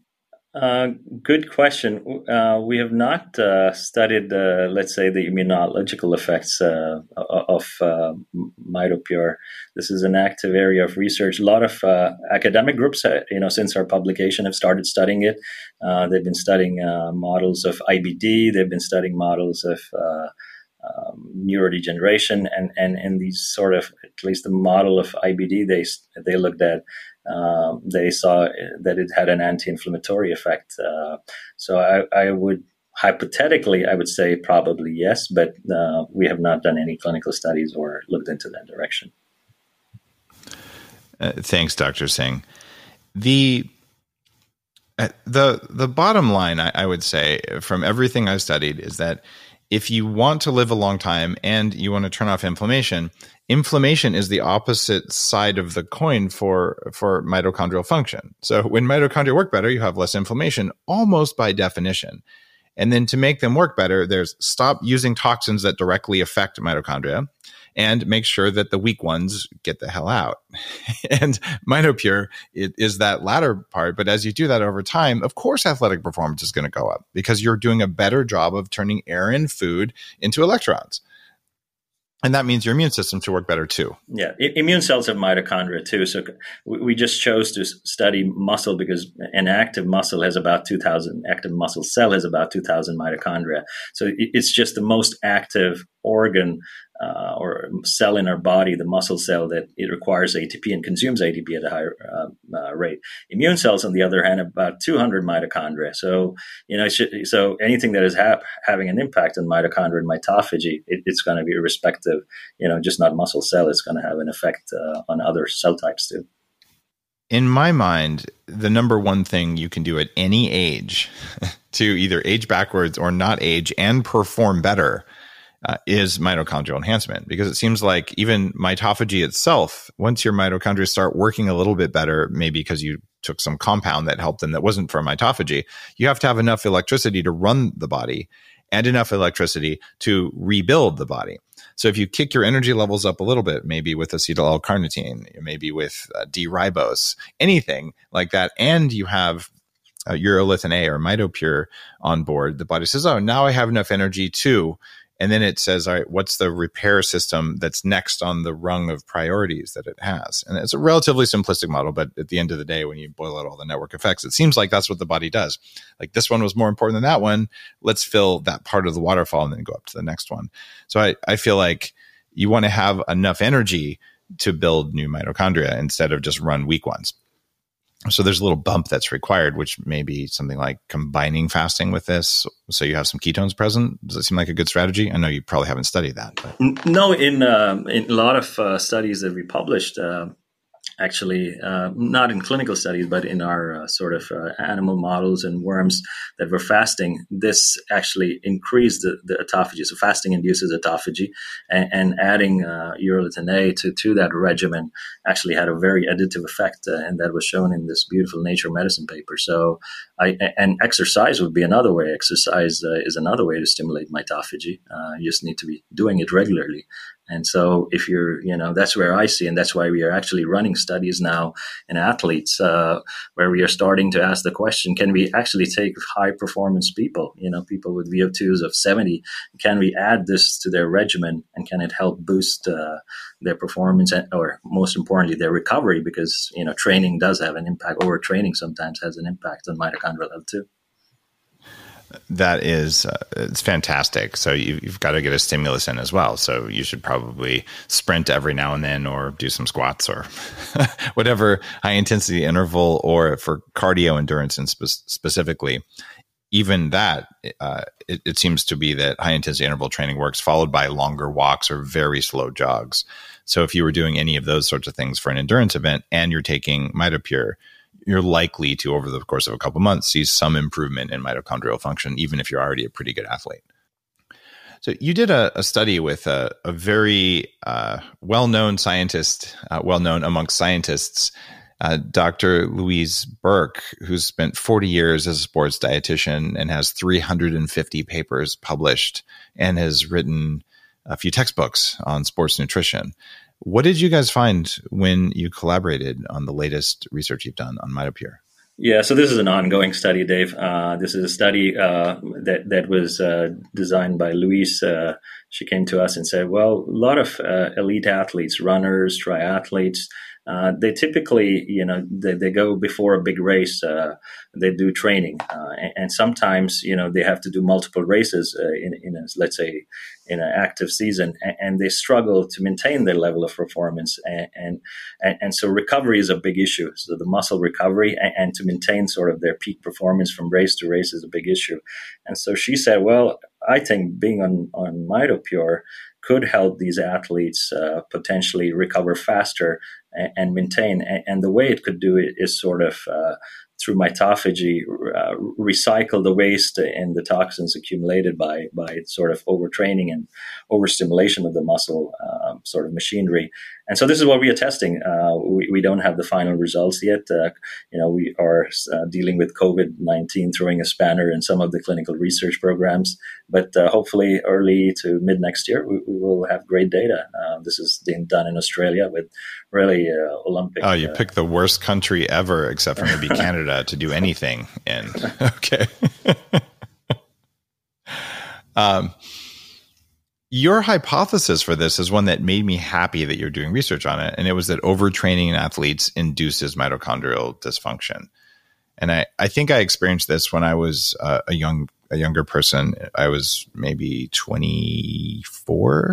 Good question. We have not studied, let's say, the immunological effects of MitoPure. This is an active area of research. A lot of academic groups, since our publication, have started studying it. They've been studying models of IBD. They've been studying models of neurodegeneration, and in these sort of, at least the model of IBD, they looked at. They saw that it had an anti-inflammatory effect. So I would hypothetically, I would say probably yes, but we have not done any clinical studies or looked into that direction. Thanks, Dr. Singh. The bottom line, I would say, from everything I've studied, is that if you want to live a long time and you want to turn off inflammation, inflammation is the opposite side of the coin for mitochondrial function. So when mitochondria work better, you have less inflammation, almost by definition. And then to make them work better, there's stop using toxins that directly affect mitochondria and make sure that the weak ones get the hell out. And MitoPure is that latter part. But as you do that over time, of course, athletic performance is going to go up because you're doing a better job of turning air and food into electrons. And that means your immune system should work better too. Yeah, immune cells have mitochondria too. So we just chose to study muscle because an active muscle has about 2,000, active muscle cell has about 2,000 mitochondria. So it's just the most active organ or cell in our body, the muscle cell, that it requires ATP and consumes ATP at a higher rate. Immune cells, on the other hand, have about 200 mitochondria. So, so anything that is having an impact on mitochondria and mitophagy, it's going to be irrespective, just not muscle cell. It's going to have an effect on other cell types too. In my mind, the number one thing you can do at any age to either age backwards or not age and perform better is mitochondrial enhancement, because it seems like even mitophagy itself, once your mitochondria start working a little bit better, maybe because you took some compound that helped them that wasn't for mitophagy, you have to have enough electricity to run the body and enough electricity to rebuild the body. So if you kick your energy levels up a little bit, maybe with acetyl L-carnitine, maybe with D-ribose, anything like that, and you have urolithin A or MitoPure on board, the body says, oh, now I have enough energy too. And then it says, all right, what's the repair system that's next on the rung of priorities that it has? And it's a relatively simplistic model, but at the end of the day, when you boil out all the network effects, it seems like that's what the body does. Like, this one was more important than that one. Let's fill that part of the waterfall and then go up to the next one. So I feel like you want to have enough energy to build new mitochondria instead of just run weak ones. So there's a little bump that's required, which may be something like combining fasting with this, so you have some ketones present. Does that seem like a good strategy? I know you probably haven't studied that. But. No, in a lot of studies that we published, actually, not in clinical studies, but in our sort of animal models and worms that were fasting, this actually increased the autophagy. So fasting induces autophagy, and adding urolithin A to that regimen actually had a very additive effect, and that was shown in this beautiful Nature Medicine paper. So, and exercise would be another way. Exercise is another way to stimulate mitophagy. You just need to be doing it regularly. And so if you're, that's where I see, and that's why we are actually running studies now in athletes where we are starting to ask the question, can we actually take high performance people, people with VO2s of 70, can we add this to their regimen, and can it help boost their performance or most importantly, their recovery? Because, training does have an impact. Overtraining sometimes has an impact on mitochondrial health too. That is, it's fantastic. So you've got to get a stimulus in as well. So you should probably sprint every now and then, or do some squats, or whatever high intensity interval, or for cardio endurance and specifically, even that, it seems to be that high intensity interval training works, followed by longer walks or very slow jogs. So if you were doing any of those sorts of things for an endurance event and you're taking MitoPure, you're likely to, over the course of a couple of months, see some improvement in mitochondrial function, even if you're already a pretty good athlete. So you did a study with a very well-known scientist, well-known amongst scientists, Dr. Louise Burke, who's spent 40 years as a sports dietitian and has 350 papers published and has written a few textbooks on sports nutrition. What did you guys find when you collaborated on the latest research you've done on MitoPure? Yeah, so this is an ongoing study, Dave. This is a study that was designed by Louise. She came to us and said, well, a lot of elite athletes, runners, triathletes, they typically, they go before a big race, they do training. And sometimes, they have to do multiple races let's say, in an active season, and they struggle to maintain their level of performance. And so recovery is a big issue. So the muscle recovery and to maintain sort of their peak performance from race to race is a big issue. And so she said, well, I think being on MitoPure could help these athletes potentially recover faster and maintain. And the way it could do it is sort of through mitophagy, recycle the waste and the toxins accumulated by sort of overtraining and overstimulation of the muscle sort of machinery. And so this is what we are testing. We don't have the final results yet. We are dealing with COVID-19 throwing a spanner in some of the clinical research programs, but hopefully early to mid next year, we will have great data. This is being done in Australia with really Olympic. Oh, you picked the worst country ever, except for maybe Canada, to do anything in. Okay. Your hypothesis for this is one that made me happy that you're doing research on it. And it was that overtraining in athletes induces mitochondrial dysfunction. And I think I experienced this when I was a younger person. I was maybe 24.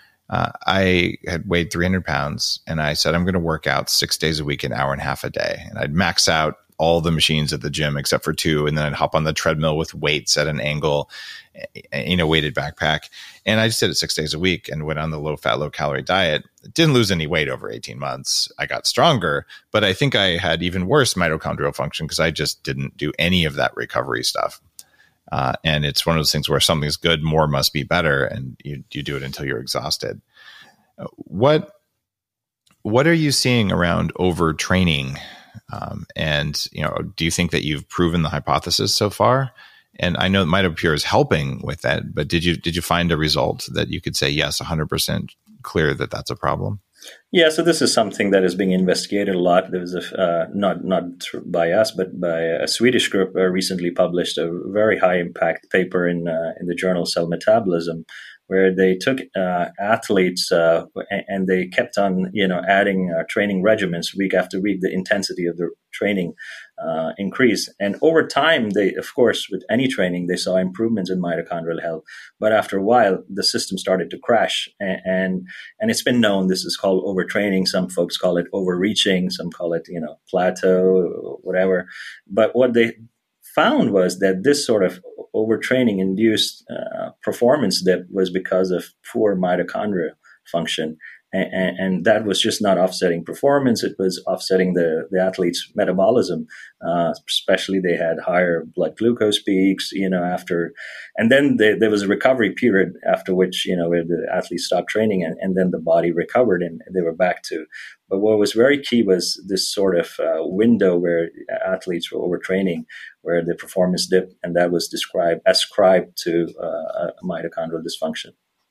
I had weighed 300 pounds and I said, I'm going to work out 6 days a week, an hour and a half a day. And I'd max out all the machines at the gym except for 2. And then I'd hop on the treadmill with weights at an angle, weighted backpack. And I just did it 6 days a week and went on the low fat, low calorie diet. Didn't lose any weight over 18 months. I got stronger, but I think I had even worse mitochondrial function because I just didn't do any of that recovery stuff. And it's one of those things where something's good, more must be better. And you do it until you're exhausted. What are you seeing around overtraining? And do you think that you've proven the hypothesis so far? And I know MitoPure is helping with that, but did you find a result that you could say, yes, 100% clear that that's a problem? Yeah, so this is something that is being investigated a lot. There was not by us, but by a Swedish group recently published a very high impact paper in the journal Cell Metabolism, where they took athletes and they kept on, adding training regimens week after week. The intensity of the training increased, and over time, they, of course, with any training, they saw improvements in mitochondrial health. But after a while, the system started to crash, and it's been known this is called overtraining. Some folks call it overreaching. Some call it, plateau, or whatever. But what they found was that this sort of overtraining induced performance dip was because of poor mitochondrial function. And that was just not offsetting performance. It was offsetting the athlete's metabolism. Especially they had higher blood glucose peaks, after. And then there was a recovery period after which, where the athlete stopped training and then the body recovered and they were back to. But what was very key was this sort of window where athletes were overtraining, where the performance dipped, and that was ascribed to mitochondrial dysfunction.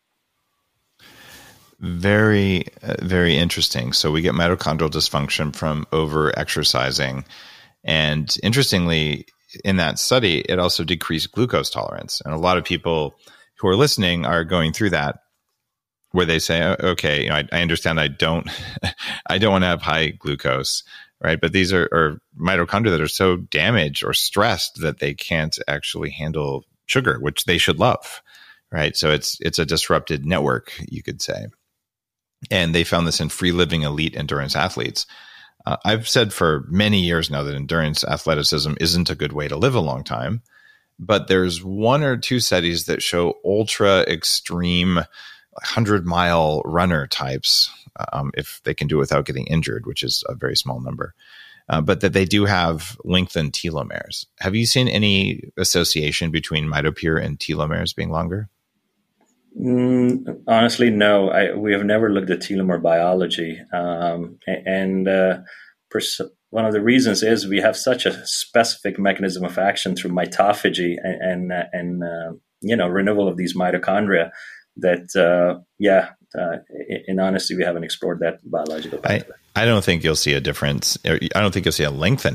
Very, very interesting. So we get mitochondrial dysfunction from over exercising. And interestingly, in that study, it also decreased glucose tolerance. And a lot of people who are listening are going through that, where they say, okay, I understand I don't want to have high glucose, right? But these are mitochondria that are so damaged or stressed that they can't actually handle sugar, which they should love, right? So it's a disrupted network, you could say. And they found this in free living elite endurance athletes. I've said for many years now that endurance athleticism isn't a good way to live a long time, but there's 1 or 2 studies that show ultra extreme 100-mile runner types, if they can do it without getting injured, which is a very small number, but that they do have lengthened telomeres. Have you seen any association between MitoPure and telomeres being longer? Honestly, no. We have never looked at telomere biology, and one of the reasons is we have such a specific mechanism of action through mitophagy and renewal of these mitochondria that, in honesty, we haven't explored that biological pathway. I don't think you'll see a difference. I don't think you'll see a lengthening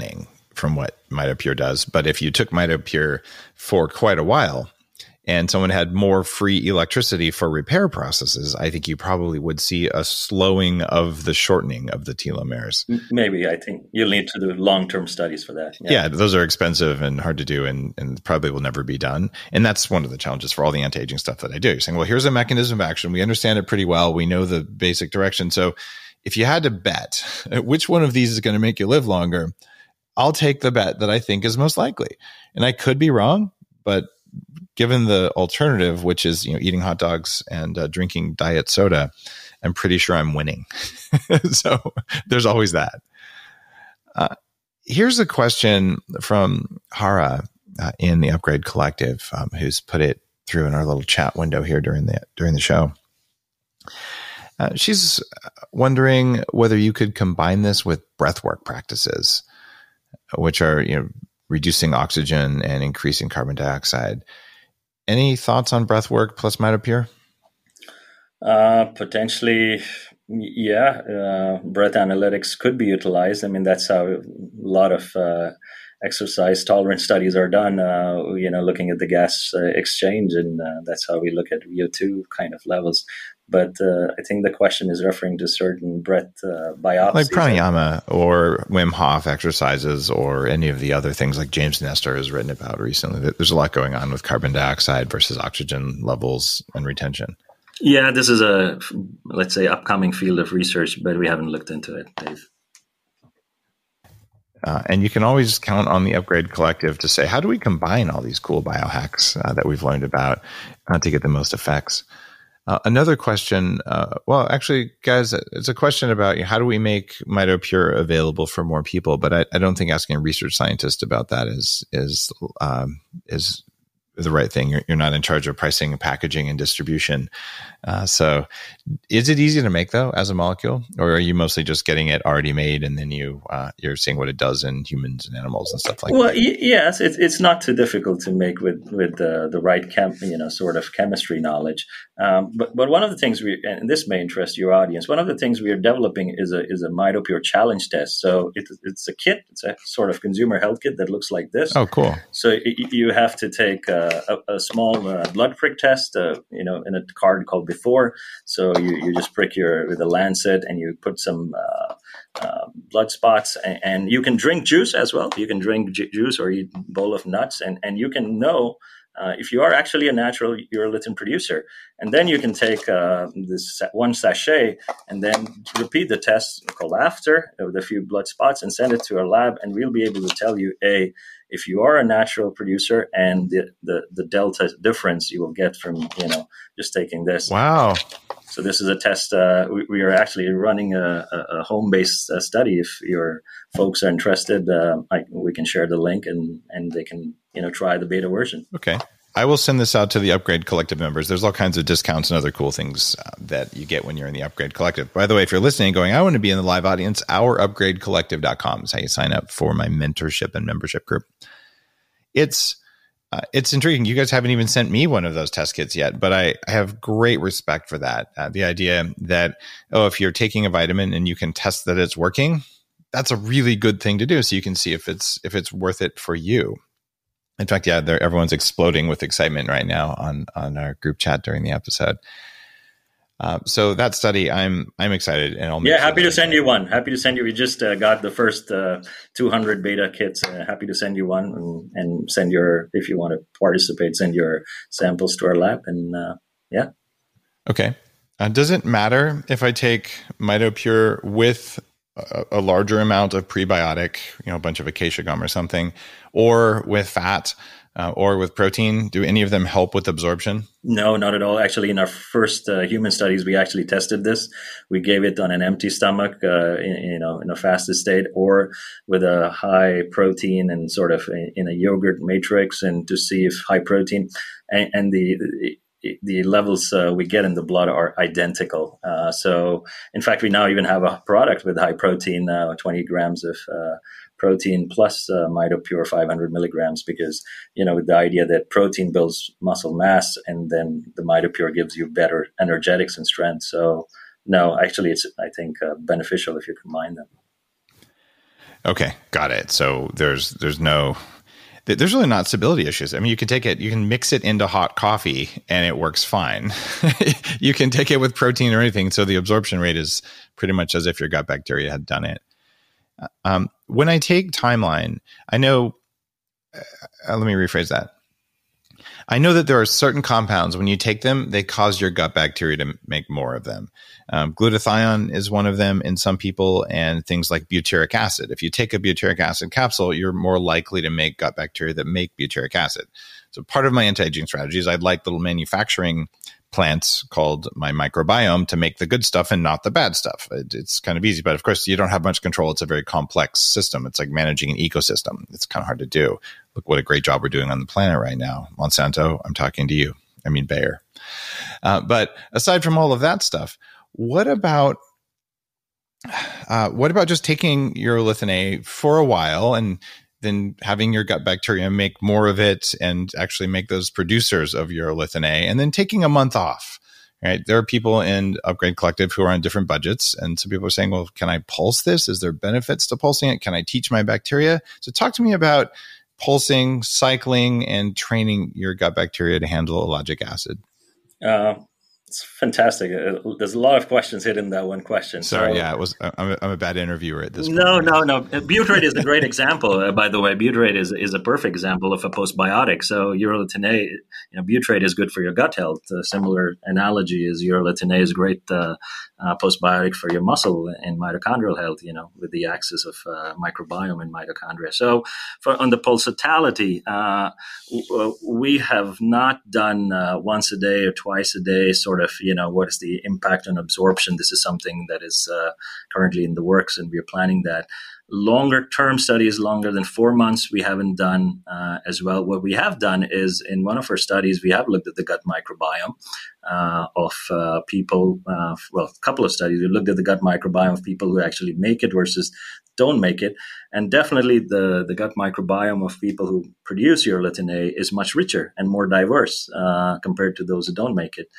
from what MitoPure does. But if you took MitoPure for quite a while and someone had more free electricity for repair processes, I think you probably would see a slowing of the shortening of the telomeres. Maybe. I think you'll need to do long-term studies for that. Yeah, those are expensive and hard to do and probably will never be done. And that's one of the challenges for all the anti-aging stuff that I do. You're saying, well, here's a mechanism of action. We understand it pretty well. We know the basic direction. So if you had to bet which one of these is going to make you live longer, I'll take the bet that I think is most likely. And I could be wrong, but given the alternative, which is eating hot dogs and drinking diet soda, I'm pretty sure I'm winning. So there's always that. Here's a question from Hara in the Upgrade Collective, who's put it through in our little chat window here during the show. She's wondering whether you could combine this with breathwork practices, which are reducing oxygen and increasing carbon dioxide. Any thoughts on breathwork plus MitoPure? Potentially, yeah. Breath analytics could be utilized. I mean, that's how a lot of exercise tolerance studies are done, looking at the gas exchange, and that's how we look at VO2 kind of levels. But I think the question is referring to certain breath biopsies. Like pranayama or Wim Hof exercises or any of the other things like James Nestor has written about recently. There's a lot going on with carbon dioxide versus oxygen levels and retention. Yeah, this is a, let's say, upcoming field of research, but we haven't looked into it, Dave. And you can always count on the Upgrade Collective to say, how do we combine all these cool biohacks that we've learned about to get the most effects? Another question, actually, guys, it's a question about how do we make MitoPure available for more people? But I don't think asking a research scientist about that is the right thing. You're not in charge of pricing, packaging, and distribution. So is it easy to make, though, as a molecule? Or are you mostly just getting it already made and then you're seeing what it does in humans and animals and stuff like that? Well, yes, it's not too difficult to make with the right sort of chemistry knowledge. But one of the things and this may interest your audience, one of the things we are developing is a MitoPure challenge test. So it's a kit. It's a sort of consumer health kit that looks like this. Oh, cool. So you have to take a small blood prick test, in a card called Before. So you just prick with a lancet and you put some blood spots, and you can drink juice as well. You can drink juice or eat a bowl of nuts, and you can know if you are actually a natural urolithin producer. And then you can take this one sachet and then repeat the test called after with a few blood spots and send it to our lab, and we'll be able to tell you if you are a natural producer and the delta difference you will get from just taking this. Wow. So this is a test. We are actually running a home-based study. If your folks are interested, we can share the link and they can try the beta version. Okay. I will send this out to the Upgrade Collective members. There's all kinds of discounts and other cool things that you get when you're in the Upgrade Collective. By the way, if you're listening going, I want to be in the live audience, ourupgradecollective.com is how you sign up for my mentorship and membership group. It's intriguing. You guys haven't even sent me one of those test kits yet, but I have great respect for that. The idea that, if you're taking a vitamin and you can test that it's working, that's a really good thing to do. So you can see if it's worth it for you. In fact, yeah, everyone's exploding with excitement right now on our group chat during the episode. So that study, I'm excited, and I'll happy to send you one. Happy to send you. We just got the first 200 beta kits. Happy to send you one and send if you want to participate, send your samples to our lab. And yeah. Okay. Does it matter if I take MitoPure with a larger amount of prebiotic, a bunch of acacia gum or something, or with fat? Or with protein? Do any of them help with absorption? No, not at all. Actually, in our first human studies, we actually tested this. We gave it on an empty stomach, in a fasted state, or with a high protein and sort of in a yogurt matrix, and to see if high protein and the levels we get in the blood are identical. So, in fact, we now even have a product with high protein, 20 grams of protein plus MitoPure 500 milligrams, because, with the idea that protein builds muscle mass and then the MitoPure gives you better energetics and strength. So, no, actually, it's, I think, beneficial if you combine them. Okay, got it. So there's really not stability issues. I mean, you can mix it into hot coffee and it works fine. You can take it with protein or anything. So the absorption rate is pretty much as if your gut bacteria had done it. When I take Timeline, I know, let me rephrase that. I know that there are certain compounds, when you take them, they cause your gut bacteria to make more of them. Glutathione is one of them in some people, and things like butyric acid. If you take a butyric acid capsule, you're more likely to make gut bacteria that make butyric acid. So part of my anti-aging strategy is I'd like little manufacturing plants called my microbiome to make the good stuff and not the bad stuff. It's kind of easy, but of course you don't have much control. It's a very complex system. It's like managing an ecosystem. It's kind of hard to do. Look what a great job we're doing on the planet right now. Monsanto, I'm talking to you. I mean, Bayer. But aside from all of that stuff, what about just taking urolithin A for a while and then having your gut bacteria make more of it and actually make those producers of urolithin A, and then taking a month off, right? There are people in Upgrade Collective who are on different budgets. And some people are saying, well, can I pulse this? Is there benefits to pulsing it? Can I teach my bacteria? So talk to me about pulsing, cycling, and training your gut bacteria to handle ellagic acid. It's fantastic. There's a lot of questions hidden in that one question. Sorry, I'm a bad interviewer at this point. No. Butyrate is a great example. By the way, butyrate is a perfect example of a postbiotic. So urolithin A, butyrate is good for your gut health. A similar analogy is urolithin A is great postbiotic for your muscle and mitochondrial health, with the axis of microbiome and mitochondria. So on the pulsatility, we have not done once a day or twice a day sort of, what is the impact on absorption. This is something that is currently in the works, and we're planning that. Longer term studies, longer than 4 months, we haven't done as well. What we have done is in one of our studies, we have looked at the gut microbiome of people. A couple of studies. We looked at the gut microbiome of people who actually make it versus don't make it. And definitely the gut microbiome of people who produce urolithin A is much richer and more diverse compared to those who don't make it.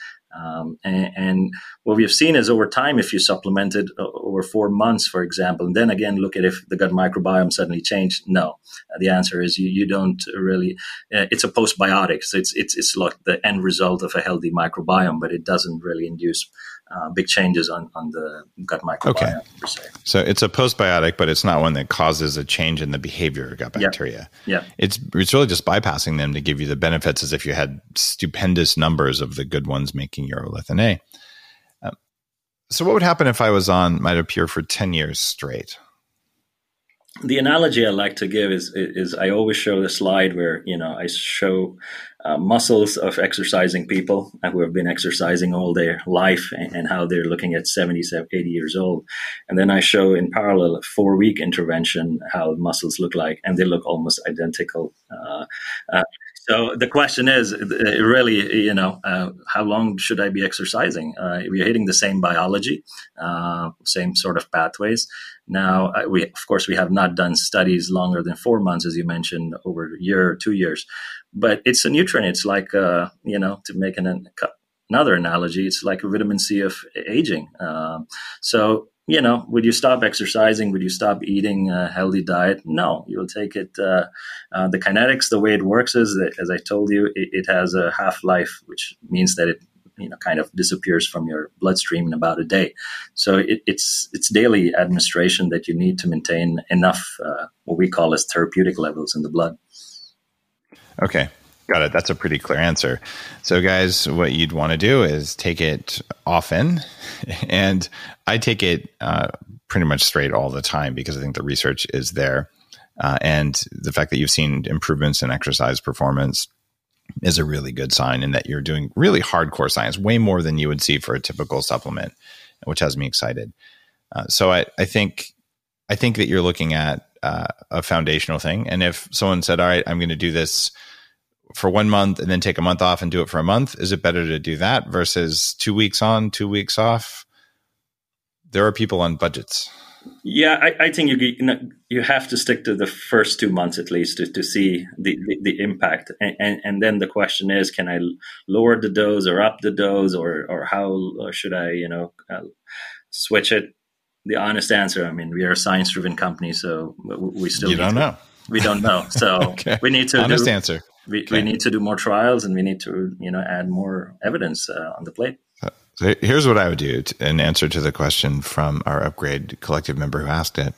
And what we have seen is over time, if you supplement it over 4 months, for example, and then again, look at if the gut microbiome suddenly changed. No, the answer is you don't really, it's a postbiotic. So it's like the end result of a healthy microbiome, but it doesn't really induce big changes on the gut microbiome per se. So it's a postbiotic, but it's not one that causes a change in the behavior of gut bacteria. Yeah. It's really just bypassing them to give you the benefits as if you had stupendous numbers of the good ones making urolithin A. So what would happen if I was on MitoPure for 10 years straight? The analogy I like to give is I always show the slide where, I show muscles of exercising people who have been exercising all their life and how they're looking at 70, 80 years old. And then I show in parallel a 4-week intervention, how muscles look like, and they look almost identical. So the question is really, how long should I be exercising? We're hitting the same biology, same sort of pathways. Now, we have not done studies longer than 4 months, as you mentioned, over a year or 2 years. But it's a nutrient. It's like, to make another analogy, it's like a vitamin C of aging. So, would you stop exercising? Would you stop eating a healthy diet? No, you'll take it. The kinetics, the way it works is that, as I told you, it has a half-life, which means that it kind of disappears from your bloodstream in about a day. So it's daily administration that you need to maintain enough, what we call as therapeutic levels in the blood. Okay. Got it. That's a pretty clear answer. So guys, what you'd want to do is take it often. And I take it pretty much straight all the time because I think the research is there. And the fact that you've seen improvements in exercise performance is a really good sign, in that you're doing really hardcore science, way more than you would see for a typical supplement, which has me excited. So I think that you're looking at a foundational thing. And if someone said, all right, I'm going to do this for 1 month and then take a month off and do it for a month, is it better to do that versus 2 weeks on, 2 weeks off? There are people on budgets. Yeah, I think you have to stick to the first 2 months at least to see the impact, and then the question is, can I lower the dose or up the dose, or how should I switch it? the honest answer. I mean, we are a science-driven company, so we still don't know. We don't know. So okay. we need to honest answer. We need to do more trials, and we need to add more evidence on the plate. So here's what I would do in answer to the question from our Upgrade Collective member who asked it.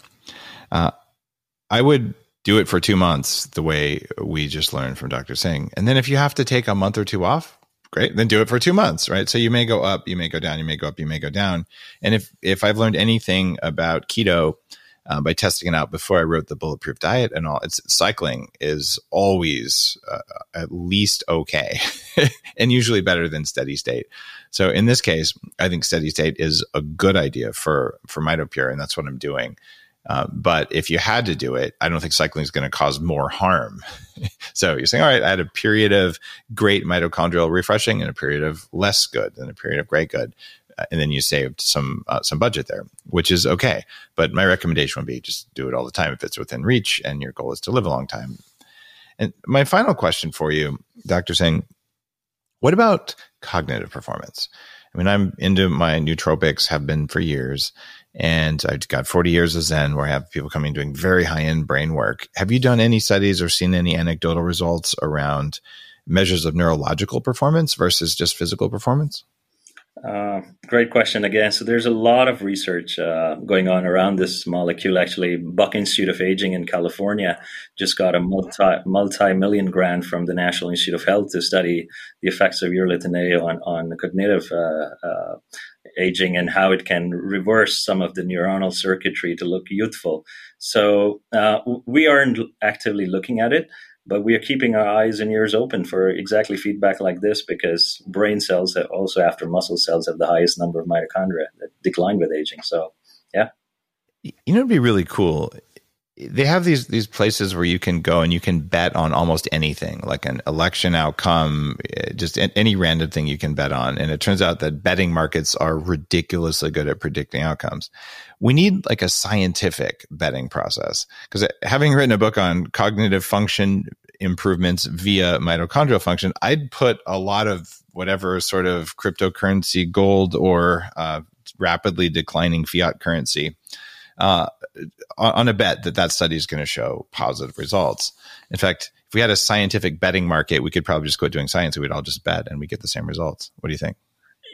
I would do it for 2 months the way we just learned from Dr. Singh. And then if you have to take a month or two off, great, then do it for 2 months, right? So you may go up, you may go down, you may go up, you may go down. And if I've learned anything about keto by testing it out before I wrote the Bulletproof Diet and all, cycling is always at least okay and usually better than steady state. So in this case, I think steady state is a good idea for MitoPure, and that's what I'm doing. But if you had to do it, I don't think cycling is going to cause more harm. So you're saying, all right, I had a period of great mitochondrial refreshing and a period of less good and a period of great good. And then you saved some budget there, which is okay. But my recommendation would be just do it all the time if it's within reach and your goal is to live a long time. And my final question for you, Dr. Singh, what about cognitive performance? I mean, I'm into my nootropics, have been for years, and I've got 40 years of Zen where I have people coming doing very high-end brain work. Have you done any studies or seen any anecdotal results around measures of neurological performance versus just physical performance? Great question again. So there's a lot of research going on around this molecule. Actually, Buck Institute of Aging in California just got a multi-million grant from the National Institute of Health to study the effects of urolithinate on cognitive aging and how it can reverse some of the neuronal circuitry to look youthful. So we aren't actively looking at it, but we are keeping our eyes and ears open for exactly feedback like this, because brain cells, also after muscle cells, have the highest number of mitochondria that decline with aging. So, yeah. It'd be really cool. They have these places where you can go and you can bet on almost anything, like an election outcome, just any random thing you can bet on. And it turns out that betting markets are ridiculously good at predicting outcomes. We need like a scientific betting process, because having written a book on cognitive function improvements via mitochondrial function, I'd put a lot of whatever sort of cryptocurrency, gold, or rapidly declining fiat currency on a bet that study is going to show positive results. In fact, if we had a scientific betting market, we could probably just quit doing science and we'd all just bet and we get the same results. What do you think?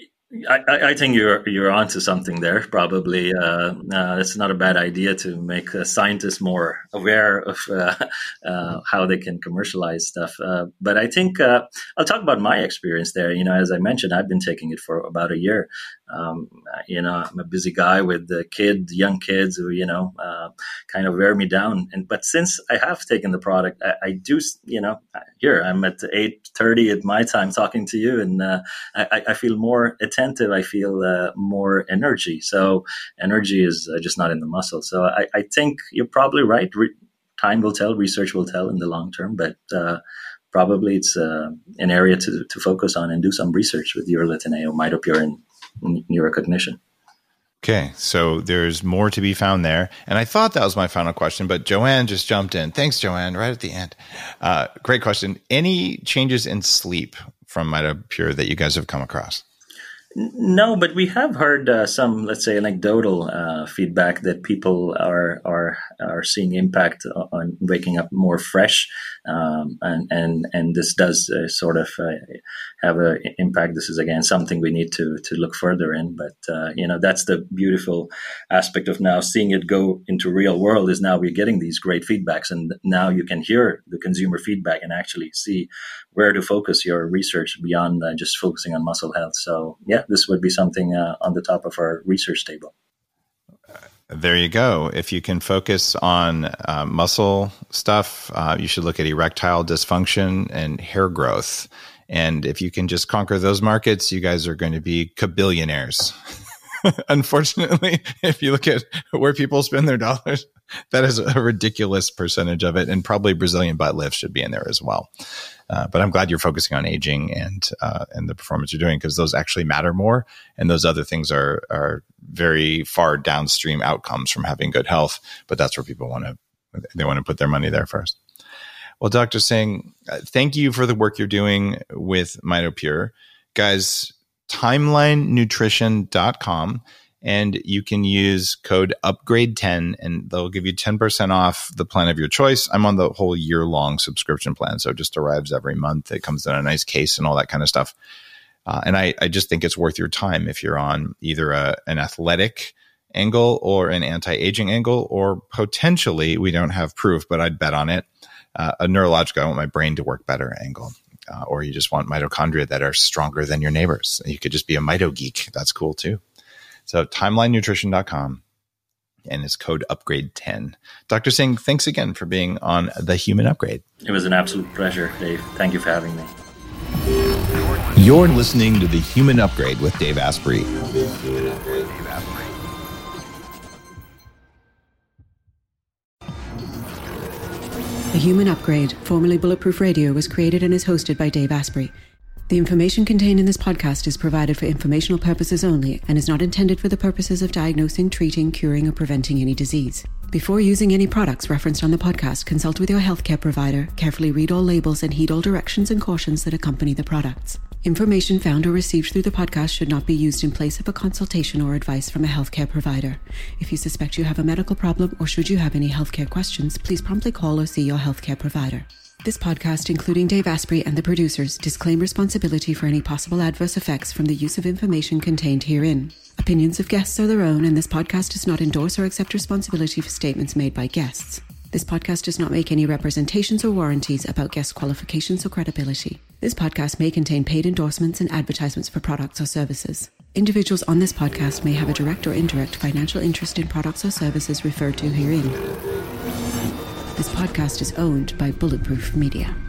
I think you're onto something there. Probably it's not a bad idea to make scientists more aware of how they can commercialize stuff. But I think I'll talk about my experience there. As I mentioned, I've been taking it for about a year. I'm a busy guy with young kids who kind of wear me down. But since I have taken the product, I do. Here I'm at 8:30 at my time talking to you, and I feel more attentive. I feel more energy. So energy is just not in the muscle. So I think you're probably right. Time will tell. Research will tell in the long term. But probably it's an area to focus on and do some research with urolithinate or MitoPure and neurocognition. Okay, so there's more to be found there. And I thought that was my final question, but Joanne just jumped in. Thanks, Joanne, right at the end. Great question. Any changes in sleep from MitoPure that you guys have come across? No, but we have heard some, let's say, anecdotal feedback that people are seeing impact on waking up more fresh, and this does sort of have an impact. This is again something we need to look further in, but that's the beautiful aspect of now seeing it go into real world. Is now we're getting these great feedbacks, and now you can hear the consumer feedback and actually see where to focus your research beyond just focusing on muscle health. So yeah, this would be something on the top of our research table. There you go. If you can focus on muscle stuff, you should look at erectile dysfunction and hair growth. And if you can just conquer those markets, you guys are going to be kabillionaires. Unfortunately, if you look at where people spend their dollars, that is a ridiculous percentage of it. And probably Brazilian butt lifts should be in there as well. But I'm glad you're focusing on aging and the performance you're doing, because those actually matter more. And those other things are very far downstream outcomes from having good health. But that's where people want to put their money there first. Well, Dr. Singh, thank you for the work you're doing with MitoPure. Guys, timelinenutrition.com. and you can use code UPGRADE10 and they'll give you 10% off the plan of your choice. I'm on the whole year-long subscription plan, so it just arrives every month. It comes in a nice case and all that kind of stuff. And I just think it's worth your time if you're on either an athletic angle or an anti-aging angle, or potentially, we don't have proof, but I'd bet on it, a neurological, I want my brain to work better angle. Or you just want mitochondria that are stronger than your neighbors. You could just be a mito geek. That's cool too. So timelinenutrition.com, and it's code UPGRADE10. Dr. Singh, thanks again for being on The Human Upgrade. It was an absolute pleasure, Dave. Thank you for having me. You're listening to The Human Upgrade with Dave Asprey. The Human Upgrade, formerly Bulletproof Radio, was created and is hosted by Dave Asprey. The information contained in this podcast is provided for informational purposes only and is not intended for the purposes of diagnosing, treating, curing, or preventing any disease. Before using any products referenced on the podcast, consult with your healthcare provider, carefully read all labels, and heed all directions and cautions that accompany the products. Information found or received through the podcast should not be used in place of a consultation or advice from a healthcare provider. If you suspect you have a medical problem or should you have any healthcare questions, please promptly call or see your healthcare provider. This podcast, including Dave Asprey and the producers, disclaim responsibility for any possible adverse effects from the use of information contained herein. Opinions of guests are their own, and this podcast does not endorse or accept responsibility for statements made by guests. This podcast does not make any representations or warranties about guest qualifications or credibility. This podcast may contain paid endorsements and advertisements for products or services. Individuals on this podcast may have a direct or indirect financial interest in products or services referred to herein. This podcast is owned by Bulletproof Media.